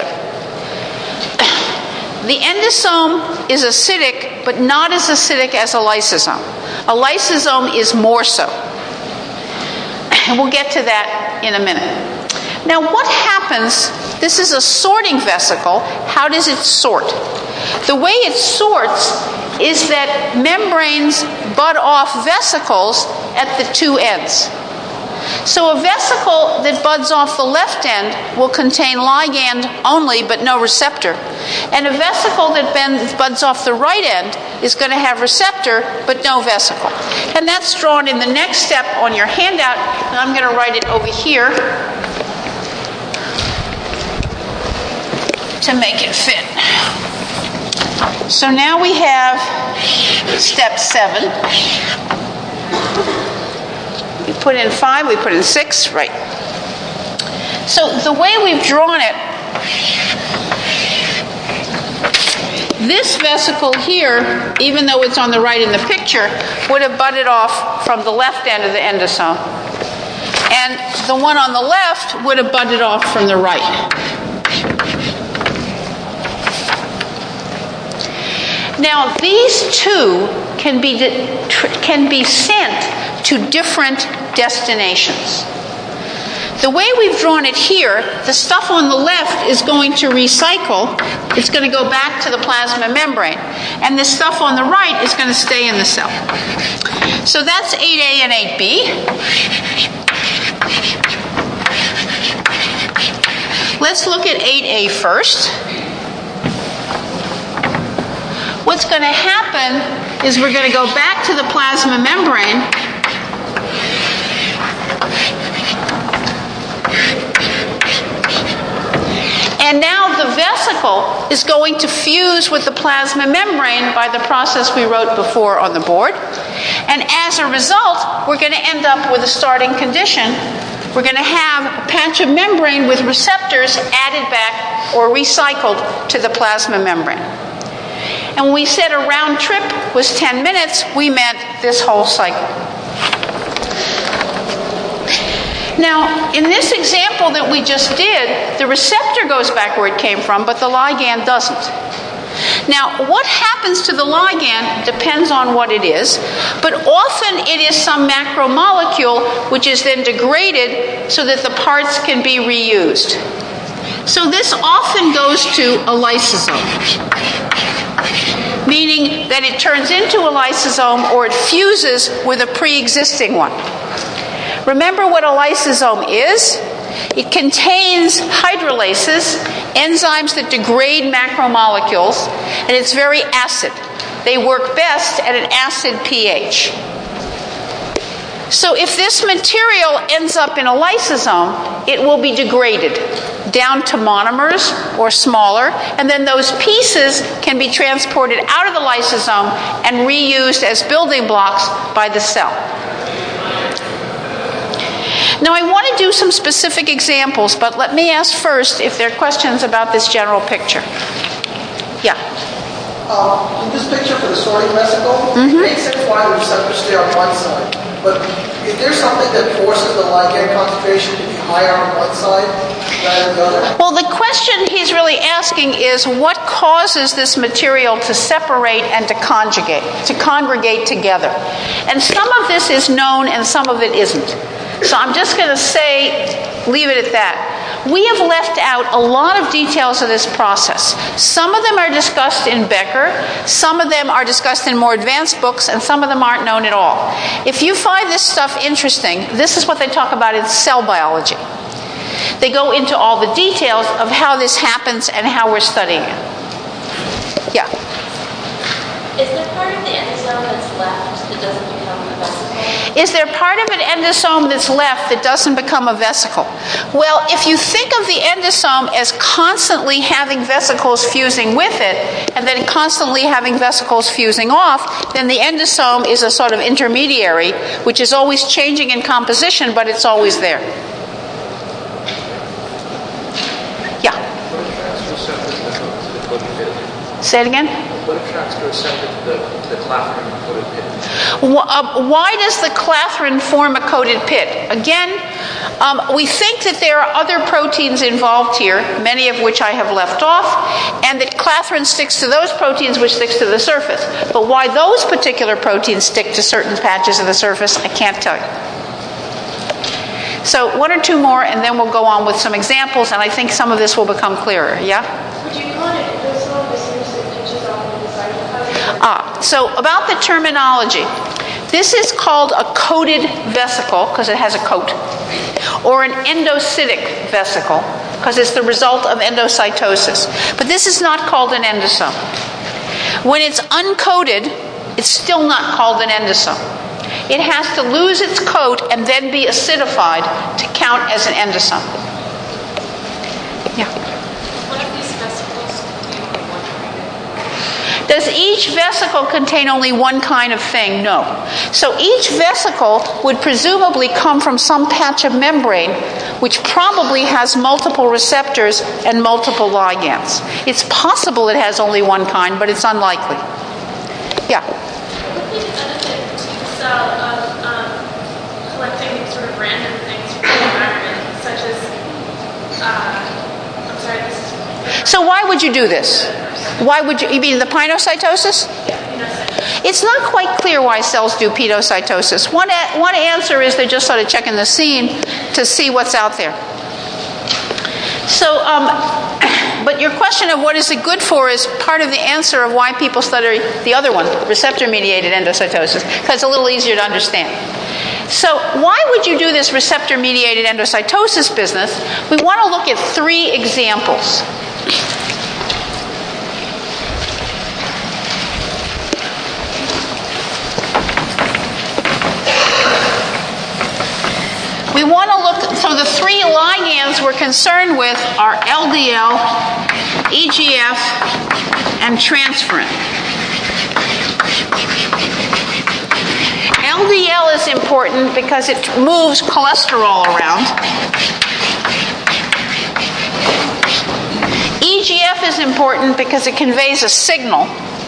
The endosome is acidic, but not as acidic as a lysosome. A lysosome is more so. And we'll get to that in a minute. Now, what happens, this is a sorting vesicle. How does it sort? The way it sorts is that membranes bud off vesicles at the two ends. So a vesicle that buds off the left end will contain ligand only but no receptor. And a vesicle that bends, buds off the right end is going to have receptor but no vesicle. And that's drawn in the next step on your handout, and I'm going to write it over here to make it fit. So now we have step seven. We put in five, we put in six, right. So the way we've drawn it, this vesicle here, even though it's on the right in the picture, would have budded off from the left end of the endosome. And the one on the left would have budded off from the right. Now, these two can be, can be sent to different destinations. The way we've drawn it here, the stuff on the left is going to recycle. It's going to go back to the plasma membrane. And the stuff on the right is going to stay in the cell. So that's eight A and eight B. Let's look at eight A first. What's going to happen is we're going to go back to the plasma membrane. And now the vesicle is going to fuse with the plasma membrane by the process we wrote before on the board. And as a result, we're going to end up with a starting condition. We're going to have a patch of membrane with receptors added back or recycled to the plasma membrane. And when we said a round trip was ten minutes, we meant this whole cycle. Now, in this example that we just did, the receptor goes back where it came from, but the ligand doesn't. Now, what happens to the ligand depends on what it is, but often it is some macromolecule which is then degraded so that the parts can be reused. So this often goes to a lysosome, meaning that it turns into a lysosome or it fuses with a pre-existing one. Remember what a lysosome is? It contains hydrolases, enzymes that degrade macromolecules, and it's very acid. They work best at an acid pH. So if this material ends up in a lysosome, it will be degraded down to monomers or smaller, and then those pieces can be transported out of the lysosome and reused as building blocks by the cell. Now, I want to do some specific examples, but let me ask first if there are questions about this general picture. Yeah? Um, in this picture for the sorting vesicle, mm-hmm. it makes sense why the receptors stay on one side. But is there something that forces the ligand concentration to be higher on one side rather than the other? Well, the question he's really asking is what causes this material to separate and to conjugate, to congregate together. And some of this is known and some of it isn't. So I'm just going to say, leave it at that. We have left out a lot of details of this process. Some of them are discussed in Becker, some of them are discussed in more advanced books, and some of them aren't known at all. If you find this stuff interesting, this is what they talk about in cell biology. They go into all the details of how this happens and how we're studying it. Yeah? Is there part of the endosome that's left that doesn't become a vesicle? Is there part of an endosome that's left that doesn't become a vesicle? Well, if you think of the endosome as constantly having vesicles fusing with it, and then constantly having vesicles fusing off, then the endosome is a sort of intermediary, which is always changing in composition, but it's always there. Yeah? Say it again? What attracts the receptor to the, to the clathrin-coated pit? Why does the clathrin form a coated pit? Again, um, we think that there are other proteins involved here, many of which I have left off, and that clathrin sticks to those proteins which sticks to the surface. But why those particular proteins stick to certain patches of the surface, I can't tell you. So one or two more, and then we'll go on with some examples, and I think some of this will become clearer. Yeah? Would you call it endosome as soon as it touches on the cytoplasm? Ah, so about the terminology. This is called a coated vesicle because it has a coat, or an endocytic vesicle because it's the result of endocytosis. But this is not called an endosome. When it's uncoated, it's still not called an endosome. It has to lose its coat and then be acidified to count as an endosome. Yeah. What if these vesicles contain only one kind? Does each vesicle contain only one kind of thing? No. So each vesicle would presumably come from some patch of membrane which probably has multiple receptors and multiple ligands. It's possible it has only one kind, but it's unlikely. Yeah? What would be the benefit to the cell of um, collecting sort of random things from the environment, such as, uh, I'm sorry, this is... So why would you do this? Why would you, you mean the pinocytosis? It's not quite clear why cells do pinocytosis. One, one answer is they're just sort of checking the scene to see what's out there. So, um, but your question of what is it good for is part of the answer of why people study the other one, receptor-mediated endocytosis, because it's a little easier to understand. So why would you do this receptor-mediated endocytosis business? We want to look at three examples. We want to look So the three ligands we're concerned with are L D L, E G F, and transferrin. L D L is important because it moves cholesterol around. E G F is important because it conveys a signal.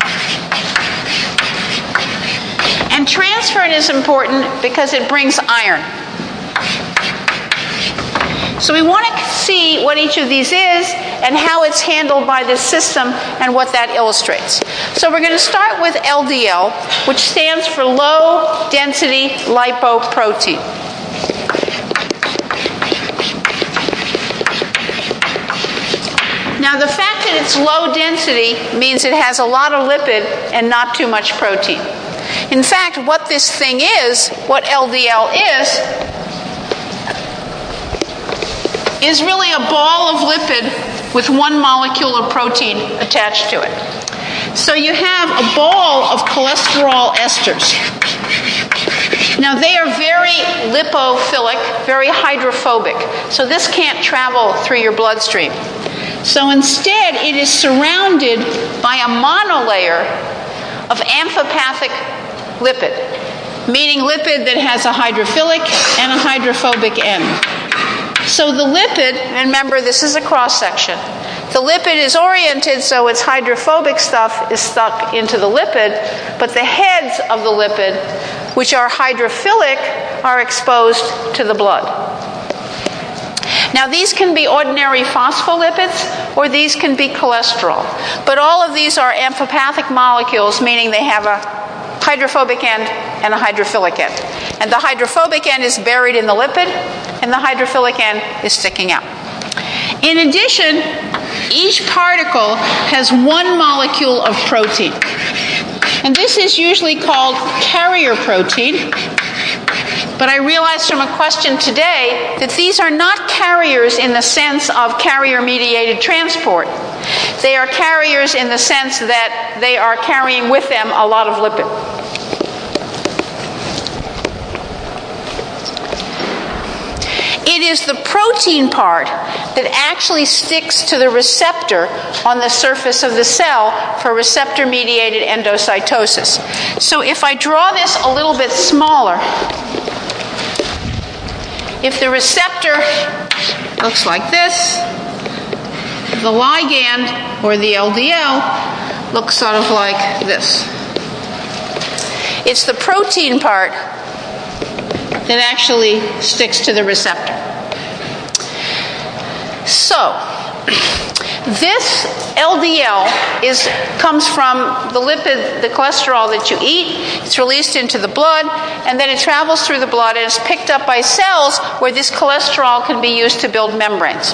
And transferrin is important because it brings iron. So we want to see what each of these is and how it's handled by this system and what that illustrates. So we're going to start with L D L, which stands for low density lipoprotein. Now the fact that it's low density means it has a lot of lipid and not too much protein. In fact, what this thing is, what L D L is, is really a ball of lipid with one molecule of protein attached to it. So you have a ball of cholesterol esters. Now they are very lipophilic, very hydrophobic, so this can't travel through your bloodstream. So instead it is surrounded by a monolayer of amphipathic lipid, meaning lipid that has a hydrophilic and a hydrophobic end. So the lipid, and remember this is a cross-section, the lipid is oriented so its hydrophobic stuff is stuck into the lipid, but the heads of the lipid, which are hydrophilic, are exposed to the blood. Now these can be ordinary phospholipids or these can be cholesterol, but all of these are amphipathic molecules, meaning they have a hydrophobic end and a hydrophilic end. And the hydrophobic end is buried in the lipid, and the hydrophilic end is sticking out. In addition, each particle has one molecule of protein. And this is usually called carrier protein. But I realized from a question today that these are not carriers in the sense of carrier-mediated transport. They are carriers in the sense that they are carrying with them a lot of lipid. It is the protein part that actually sticks to the receptor on the surface of the cell for receptor-mediated endocytosis. So if I draw this a little bit smaller, if the receptor looks like this, the ligand, or the L D L, looks sort of like this. It's the protein part that actually sticks to the receptor. So, this L D L is comes from the lipid, the cholesterol that you eat. It's released into the blood, and then it travels through the blood and is picked up by cells where this cholesterol can be used to build membranes.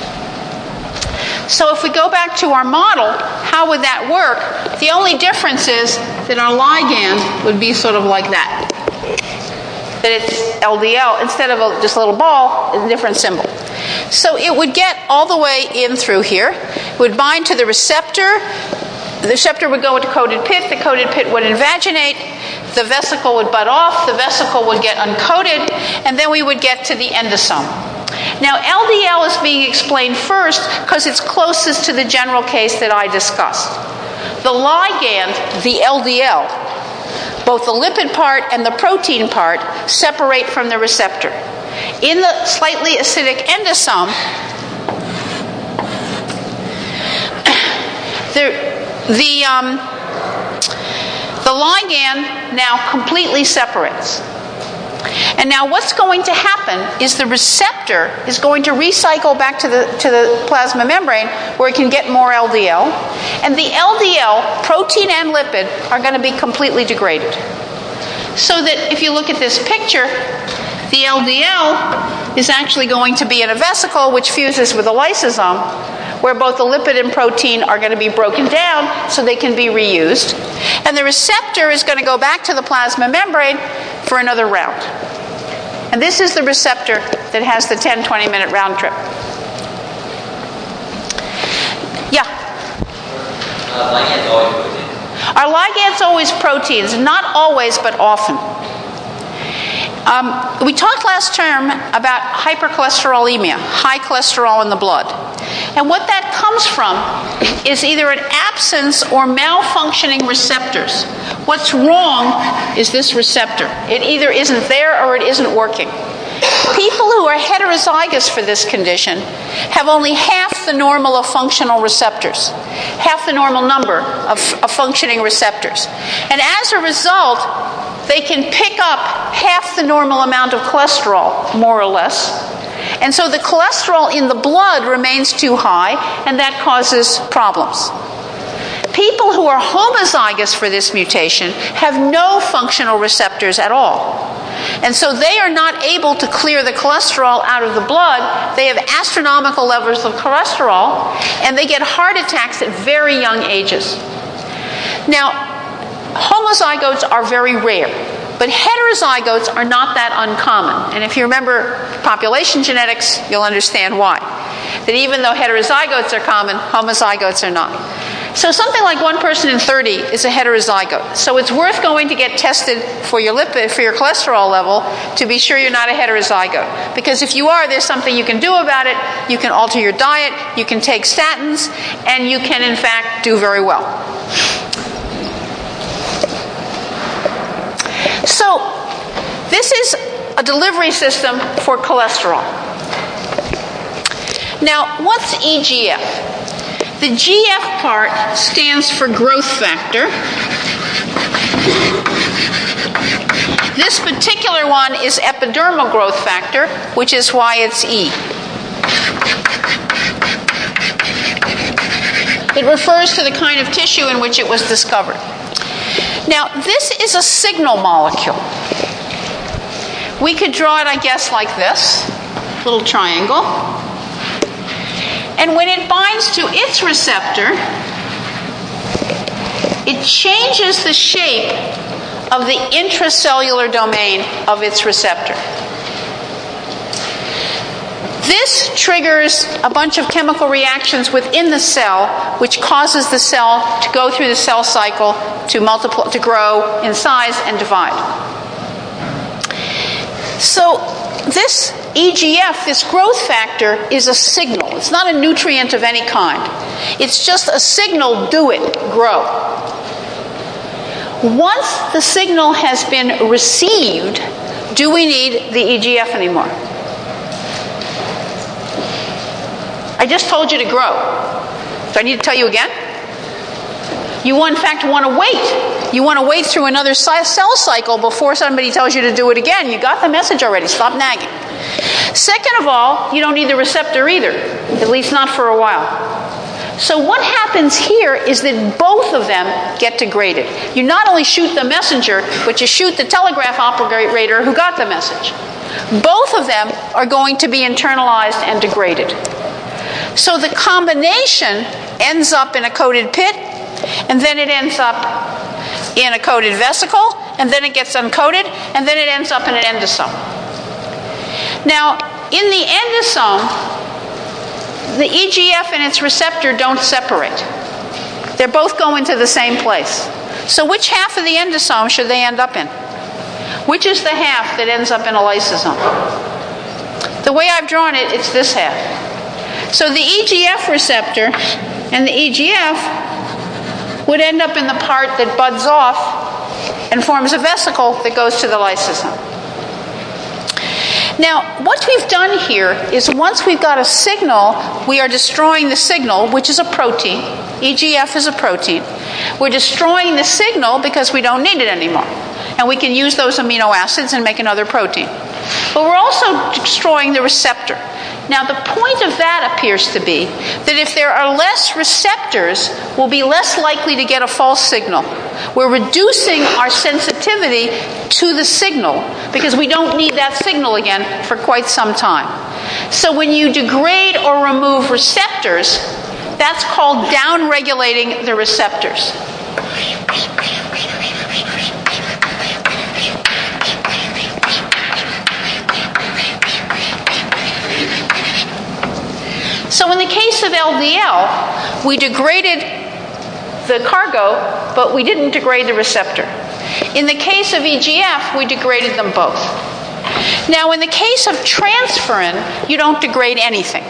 So if we go back to our model, how would that work? The only difference is that our ligand would be sort of like that. That it's L D L, instead of a, just a little ball, a different symbol. So it would get all the way in through here. It would bind to the receptor. The receptor would go into coated pit. The coated pit would invaginate. The vesicle would bud off. The vesicle would get uncoated. And then we would get to the endosome. Now, L D L is being explained first because it's closest to the general case that I discussed. The ligand, the L D L, both the lipid part and the protein part separate from the receptor. In the slightly acidic endosome, the, the, um, the ligand now completely separates. And now what's going to happen is the receptor is going to recycle back to the, to the plasma membrane where it can get more L D L. And the L D L, protein and lipid, are going to be completely degraded. So that if you look at this picture, the L D L is actually going to be in a vesicle which fuses with a lysosome, where both the lipid and protein are going to be broken down so they can be reused. And the receptor is going to go back to the plasma membrane for another round. And this is the receptor that has the ten to twenty minute round trip. Yeah? Uh, ligand's always proteins. Our ligand's always proteins. Not always, but often. Um, we talked last term about hypercholesterolemia, high cholesterol in the blood. And what that comes from is either an absence or malfunctioning receptors. What's wrong is this receptor. It either isn't there or it isn't working. People who are heterozygous for this condition have only half the normal of functional receptors, half the normal number of, of functioning receptors. And as a result, they can pick up half the normal amount of cholesterol, more or less. And so the cholesterol in the blood remains too high, and that causes problems. People who are homozygous for this mutation have no functional receptors at all. And so they are not able to clear the cholesterol out of the blood. They have astronomical levels of cholesterol, and they get heart attacks at very young ages. Now, homozygotes are very rare, but heterozygotes are not that uncommon. And if you remember population genetics, you'll understand why. That even though heterozygotes are common, homozygotes are not. So something like one person in thirty is a heterozygote. So it's worth going to get tested for your lipid, for your cholesterol level, to be sure you're not a heterozygote. Because if you are, there's something you can do about it. You can alter your diet, you can take statins, and you can in fact do very well. So this is a delivery system for cholesterol. Now, what's E G F? The G F part stands for growth factor. This particular one is epidermal growth factor, which is why it's E. It refers to the kind of tissue in which it was discovered. Now, this is a signal molecule. We could draw it, I guess, like this, little triangle. And when it binds to its receptor, it changes the shape of the intracellular domain of its receptor. This triggers a bunch of chemical reactions within the cell, which causes the cell to go through the cell cycle to multiply, to grow in size and divide. So this E G F, this growth factor, is a signal. It's not a nutrient of any kind. It's just a signal, do it, grow. Once the signal has been received, do we need the E G F anymore? I just told you to grow. Do I need to tell you again? You, in fact, want to wait. You want to wait through another cell cycle before somebody tells you to do it again. You got the message already. Stop nagging. Second of all, you don't need the receptor either, at least not for a while. So what happens here is that both of them get degraded. You not only shoot the messenger, but you shoot the telegraph operator who got the message. Both of them are going to be internalized and degraded. So the combination ends up in a coated pit, and then it ends up in a coated vesicle, and then it gets uncoated, and then it ends up in an endosome. Now, in the endosome, the E G F and its receptor don't separate. They're both going to the same place. So which half of the endosome should they end up in? Which is the half that ends up in a lysosome? The way I've drawn it, it's this half. So the E G F receptor and the E G F would end up in the part that buds off and forms a vesicle that goes to the lysosome. Now, what we've done here is once we've got a signal, we are destroying the signal, which is a protein. E G F is a protein. We're destroying the signal because we don't need it anymore. And we can use those amino acids and make another protein. But we're also destroying the receptor. Now, the point of that appears to be that if there are less receptors, we'll be less likely to get a false signal. We're reducing our sensitivity to the signal because we don't need that signal again for quite some time. So when you degrade or remove receptors, that's called downregulating the receptors. So in the case of L D L, we degraded the cargo, but we didn't degrade the receptor. In the case of E G F, we degraded them both. Now, in the case of transferrin, you don't degrade anything.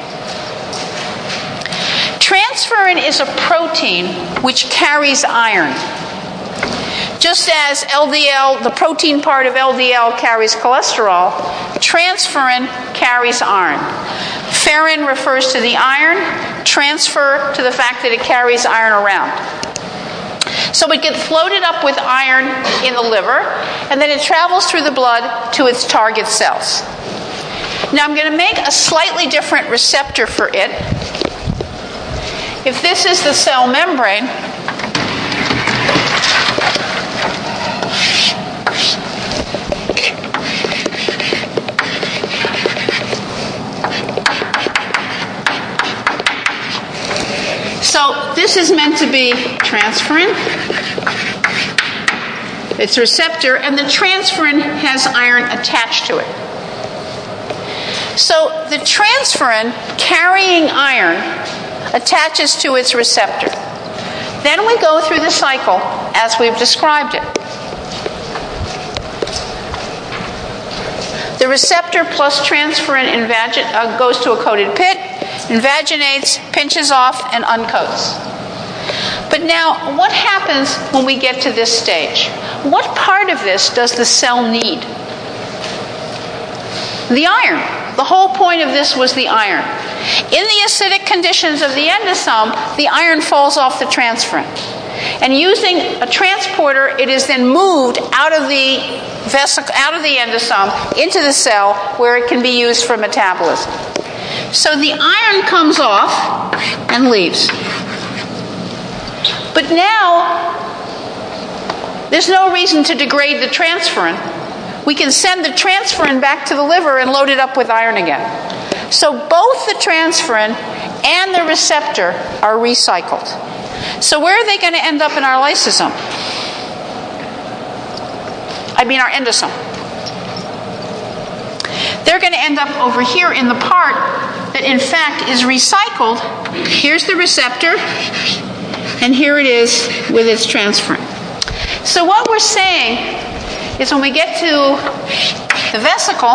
Transferrin is a protein which carries iron. Just as L D L, the protein part of L D L carries cholesterol, transferrin carries iron. Ferrin refers to the iron, transfer to the fact that it carries iron around. So it gets floated up with iron in the liver, and then it travels through the blood to its target cells. Now I'm going to make a slightly different receptor for it. If this is the cell membrane, so this is meant to be transferrin. It's a receptor, and the transferrin has iron attached to it. So the transferrin carrying iron attaches to its receptor. Then we go through the cycle as we've described it. The receptor plus transferrin invagi- uh, goes to a coated pit, invaginates, pinches off, and uncoats. But now, what happens when we get to this stage? What part of this does the cell need? The iron. The whole point of this was the iron. In the acidic conditions of the endosome, the iron falls off the transferrin. And using a transporter, it is then moved out of the vesicle, out of the endosome into the cell where it can be used for metabolism. So the iron comes off and leaves. But now, there's no reason to degrade the transferrin. We can send the transferrin back to the liver and load it up with iron again. So both the transferrin and the receptor are recycled. So where are they going to end up in our lysosome? I mean our endosome. They're going to end up over here in the part that in fact is recycled. Here's the receptor, and here it is with its transferrin. So what we're saying is when we get to the vesicle,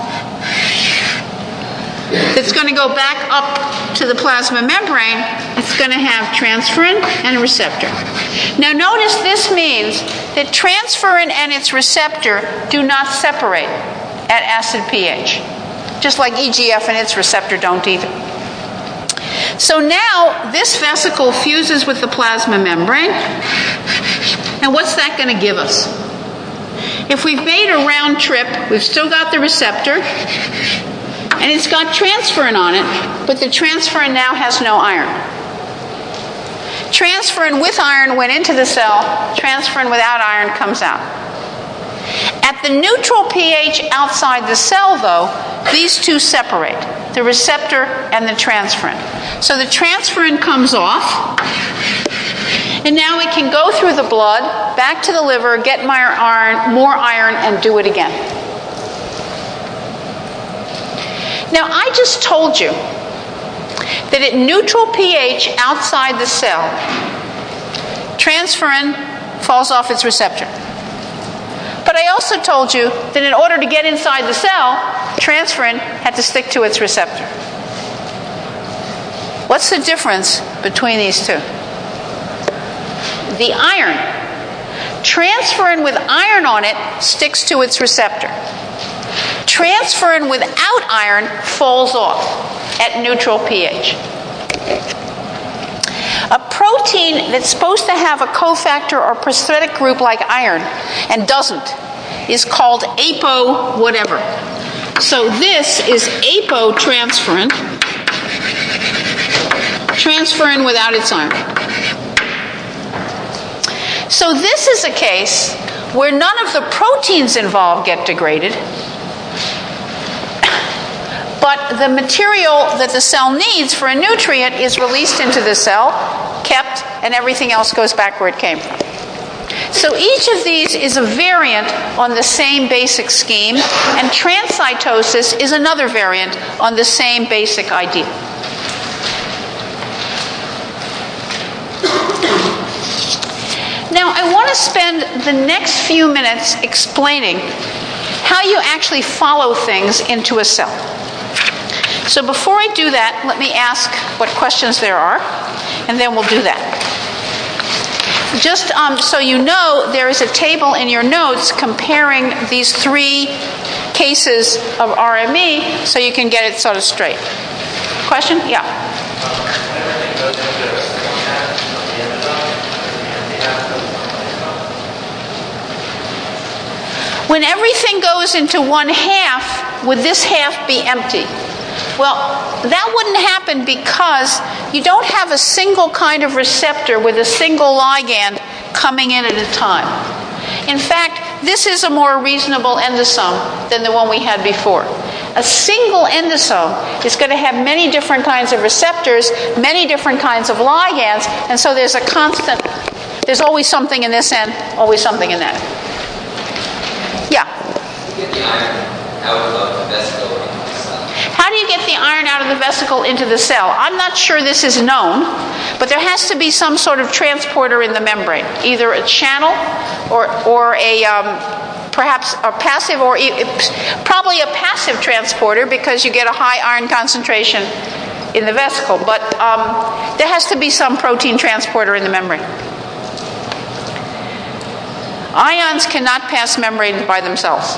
that's going to go back up to the plasma membrane, it's going to have transferrin and a receptor. Now notice this means that transferrin and its receptor do not separate at acid pH, just like E G F and its receptor don't either. So now this vesicle fuses with the plasma membrane, and what's that going to give us? If we've made a round trip, we've still got the receptor, and it's got transferrin on it, but the transferrin now has no iron. Transferrin with iron went into the cell, transferrin without iron comes out. At the neutral pH outside the cell, though, these two separate, the receptor and the transferrin. So the transferrin comes off, and now it can go through the blood, back to the liver, get more iron, more iron, and do it again. Now, I just told you that at neutral pH outside the cell, transferrin falls off its receptor. But I also told you that in order to get inside the cell, transferrin had to stick to its receptor. What's the difference between these two? The iron. Transferrin with iron on it sticks to its receptor. Transferrin without iron falls off at neutral pH. A protein that's supposed to have a cofactor or prosthetic group like iron and doesn't is called apo whatever. So this is apotransferrin, transferrin without its iron. So this is a case where none of the proteins involved get degraded, but the material that the cell needs for a nutrient is released into the cell, kept, and everything else goes back where it came from. So each of these is a variant on the same basic scheme, and transcytosis is another variant on the same basic idea. Now, I want to spend the next few minutes explaining how you actually follow things into a cell. So before I do that, let me ask what questions there are, and then we'll do that. Just um, so you know, there is a table in your notes comparing these three cases of R M E, so you can get it sort of straight. Question? Yeah. When everything goes into one half, would this half be empty? Well, that wouldn't happen because you don't have a single kind of receptor with a single ligand coming in at a time. In fact, this is a more reasonable endosome than the one we had before. A single endosome is going to have many different kinds of receptors, many different kinds of ligands, and so there's a constant, there's always something in this end, always something in that. Yeah? You get the iron out of the vesicle into the cell. How do you get the iron out of the vesicle into the cell? I'm not sure this is known, but there has to be some sort of transporter in the membrane, either a channel or or a um, perhaps a passive or probably a passive transporter because you get a high iron concentration in the vesicle. But um, there has to be some protein transporter in the membrane. Ions cannot pass membranes by themselves.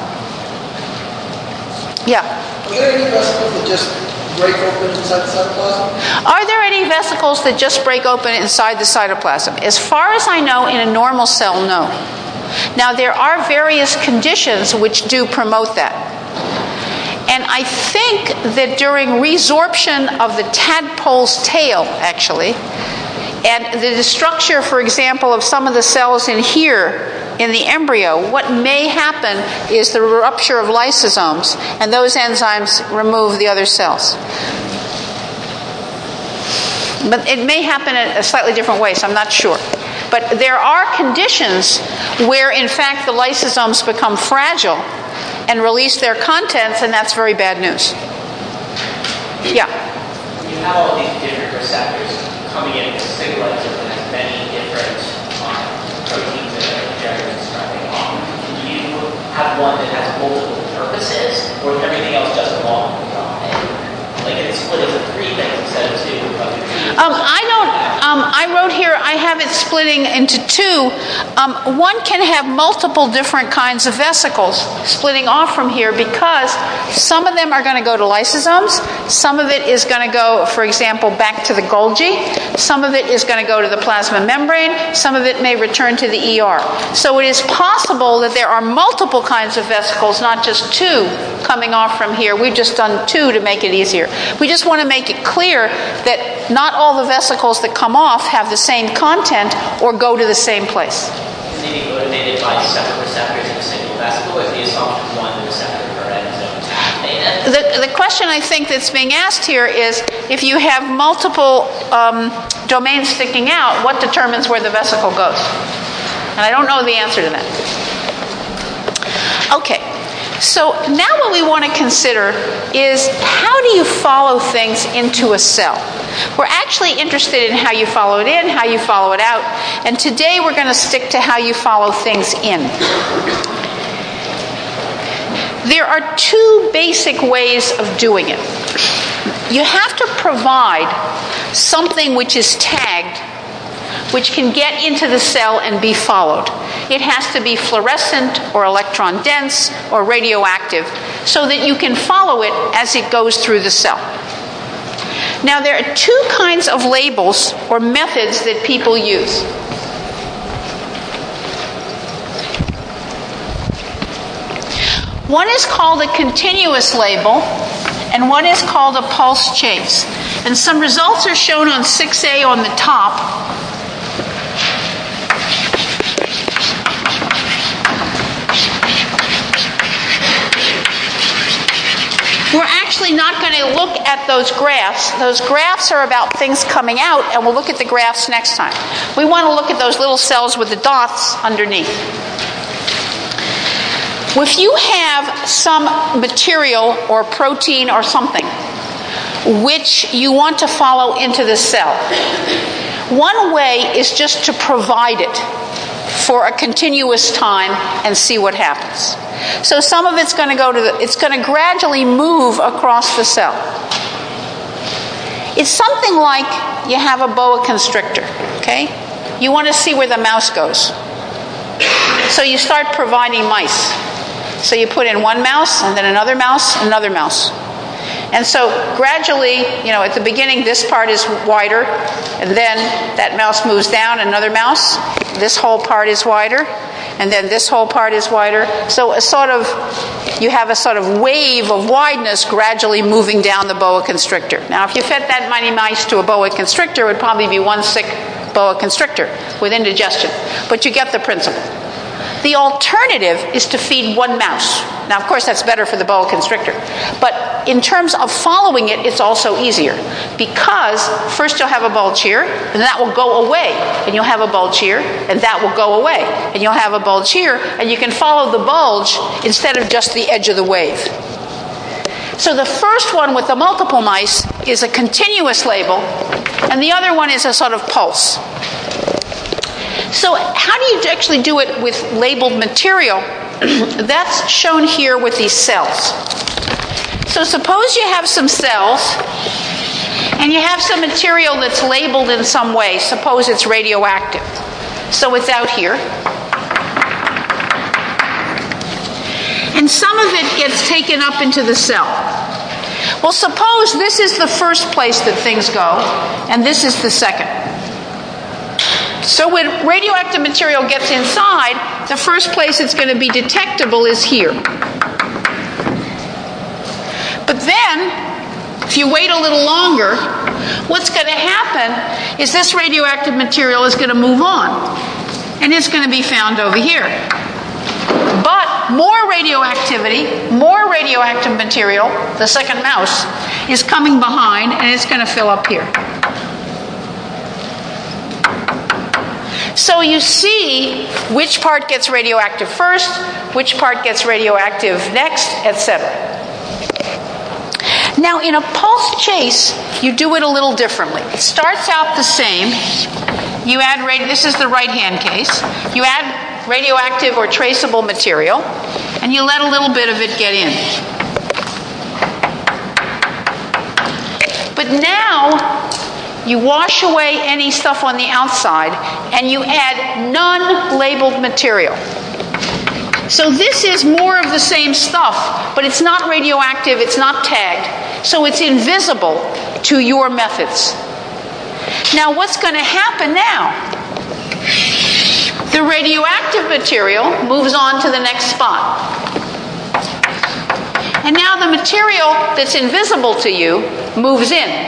Yeah. Are there any vesicles that just break open inside the cytoplasm? Are there any vesicles that just break open inside the cytoplasm? As far as I know, in a normal cell, no. Now, there are various conditions which do promote that. And I think that during resorption of the tadpole's tail, actually, and the structure, for example, of some of the cells in here, in the embryo, what may happen is the rupture of lysosomes, and those enzymes remove the other cells. But it may happen in a slightly different way, so I'm not sure. But there are conditions where, in fact, the lysosomes become fragile and release their contents, and that's very bad news. Yeah? You have all these different receptors coming in as stabilizer that has many different um, proteins in it, generally describing. Um, do you have one that has multiple purposes, or is everything else just along the line? Like it's split into three things instead of two. Um, I don't. Um, I wrote here. I have it splitting into two. Um, one can have multiple different kinds of vesicles splitting off from here because some of them are going to go to lysosomes. Some of it is going to go, for example, back to the Golgi. Some of it is going to go to the plasma membrane. Some of it may return to the E R. So it is possible that there are multiple kinds of vesicles, not just two, coming off from here. We've just done two to make it easier. We just want to make it clear that not all the vesicles that come off have the same content or go to the same place. Can they be motivated by separate receptors in a single vesicle, or is the assumption one receptor per endosome is activated? The, the question I think that's being asked here is if you have multiple um, domains sticking out, what determines where the vesicle goes? And I don't know the answer to that. Okay. So now what we want to consider is how do you follow things into a cell? We're actually interested in how you follow it in, how you follow it out, and today we're going to stick to how you follow things in. There are two basic ways of doing it. You have to provide something which is tagged, which can get into the cell and be followed. It has to be fluorescent or electron dense or radioactive so that you can follow it as it goes through the cell. Now, there are two kinds of labels or methods that people use. One is called a continuous label, and one is called a pulse chase. And some results are shown on six A on the top. We're actually not going to look at those graphs. Those graphs are about things coming out, and we'll look at the graphs next time. We want to look at those little cells with the dots underneath. If you have some material or protein or something which you want to follow into the cell, one way is just to provide it for a continuous time and see what happens. So some of it's going to go to the, it's going to gradually move across the cell. It's something like you have a boa constrictor, okay? You want to see where the mouse goes. So you start providing mice. So you put in one mouse, and then another mouse, and another mouse. And so gradually, you know, at the beginning, this part is wider, and then that mouse moves down, another mouse. This whole part is wider, and then this whole part is wider. So a sort of, you have a sort of wave of wideness gradually moving down the boa constrictor. Now, if you fed that many mice to a boa constrictor, it would probably be one sick boa constrictor with indigestion. But you get the principle. The alternative is to feed one mouse. Now, of course, that's better for the boa constrictor. But in terms of following it, it's also easier. Because first you'll have a bulge here, and that will go away. And you'll have a bulge here, and that will go away. And you'll have a bulge here, and you can follow the bulge instead of just the edge of the wave. So the first one with the multiple mice is a continuous label, and the other one is a sort of pulse. So how do you actually do it with labeled material? That's shown here with these cells. So suppose you have some cells, and you have some material that's labeled in some way. Suppose it's radioactive. So it's out here. And some of it gets taken up into the cell. Well, suppose this is the first place that things go, and this is the second. So when radioactive material gets inside, the first place it's going to be detectable is here. But then, if you wait a little longer, what's going to happen is this radioactive material is going to move on, and it's going to be found over here. But more radioactivity, more radioactive material, the second mouse, is coming behind, and it's going to fill up here. So you see which part gets radioactive first, which part gets radioactive next, et cetera. Now, in a pulse chase, you do it a little differently. It starts out the same. You add, radi- this is the right-hand case. You add radioactive or traceable material, and you let a little bit of it get in. But now, you wash away any stuff on the outside, and you add non-labeled material. So this is more of the same stuff, but it's not radioactive, it's not tagged, so it's invisible to your methods. Now what's going to happen now? The radioactive material moves on to the next spot. And now the material that's invisible to you moves in.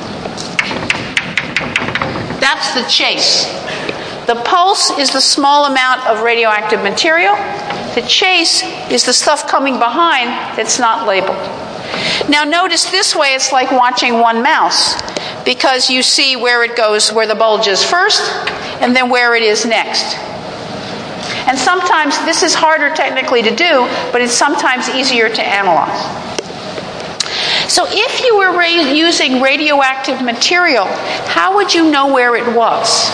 That's the chase. The pulse is the small amount of radioactive material. The chase is the stuff coming behind that's not labeled. Now notice this way it's like watching one mouse, because you see where it goes, where the bulge is first, and then where it is next. And sometimes this is harder technically to do, but it's sometimes easier to analyze. So if you were ra- using radioactive material, how would you know where it was?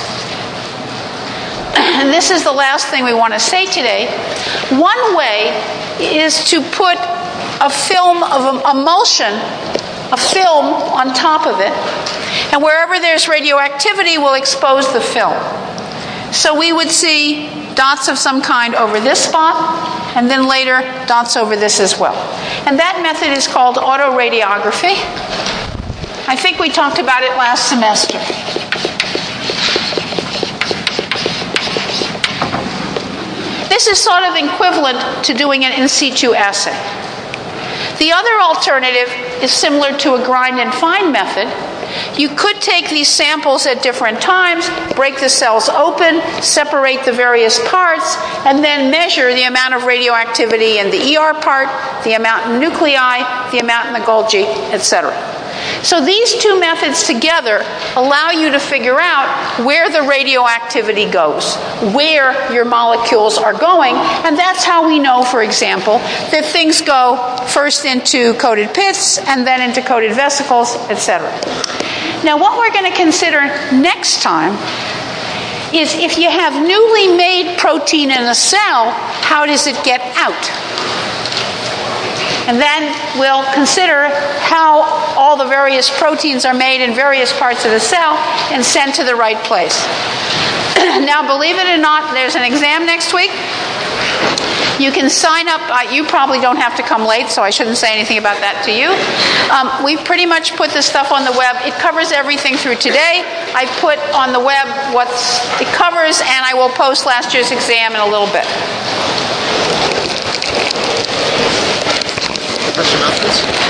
And this is the last thing we want to say today. One way is to put a film of emulsion, a film on top of it, and wherever there's radioactivity, we'll expose the film. So we would see dots of some kind over this spot, and then later dots over this as well. And that method is called autoradiography. I think we talked about it last semester. This is sort of equivalent to doing an in situ assay. The other alternative is similar to a grind and find method. You could take these samples at different times, break the cells open, separate the various parts, and then measure the amount of radioactivity in the E R part, the amount in nuclei, the amount in the Golgi, et cetera. So these two methods together allow you to figure out where the radioactivity goes, where your molecules are going, and that's how we know, for example, that things go first into coated pits and then into coated vesicles, et cetera. Now, what we're going to consider next time is if you have newly made protein in a cell, how does it get out? And then we'll consider how all the various proteins are made in various parts of the cell and sent to the right place. Now, believe it or not, there's an exam next week. You can sign up. Uh, you probably don't have to come late, so I shouldn't say anything about that to you. Um, we've pretty much put this stuff on the web. It covers everything through today. I put on the web what it covers, and I will post last year's exam in a little bit. Professor Mathis?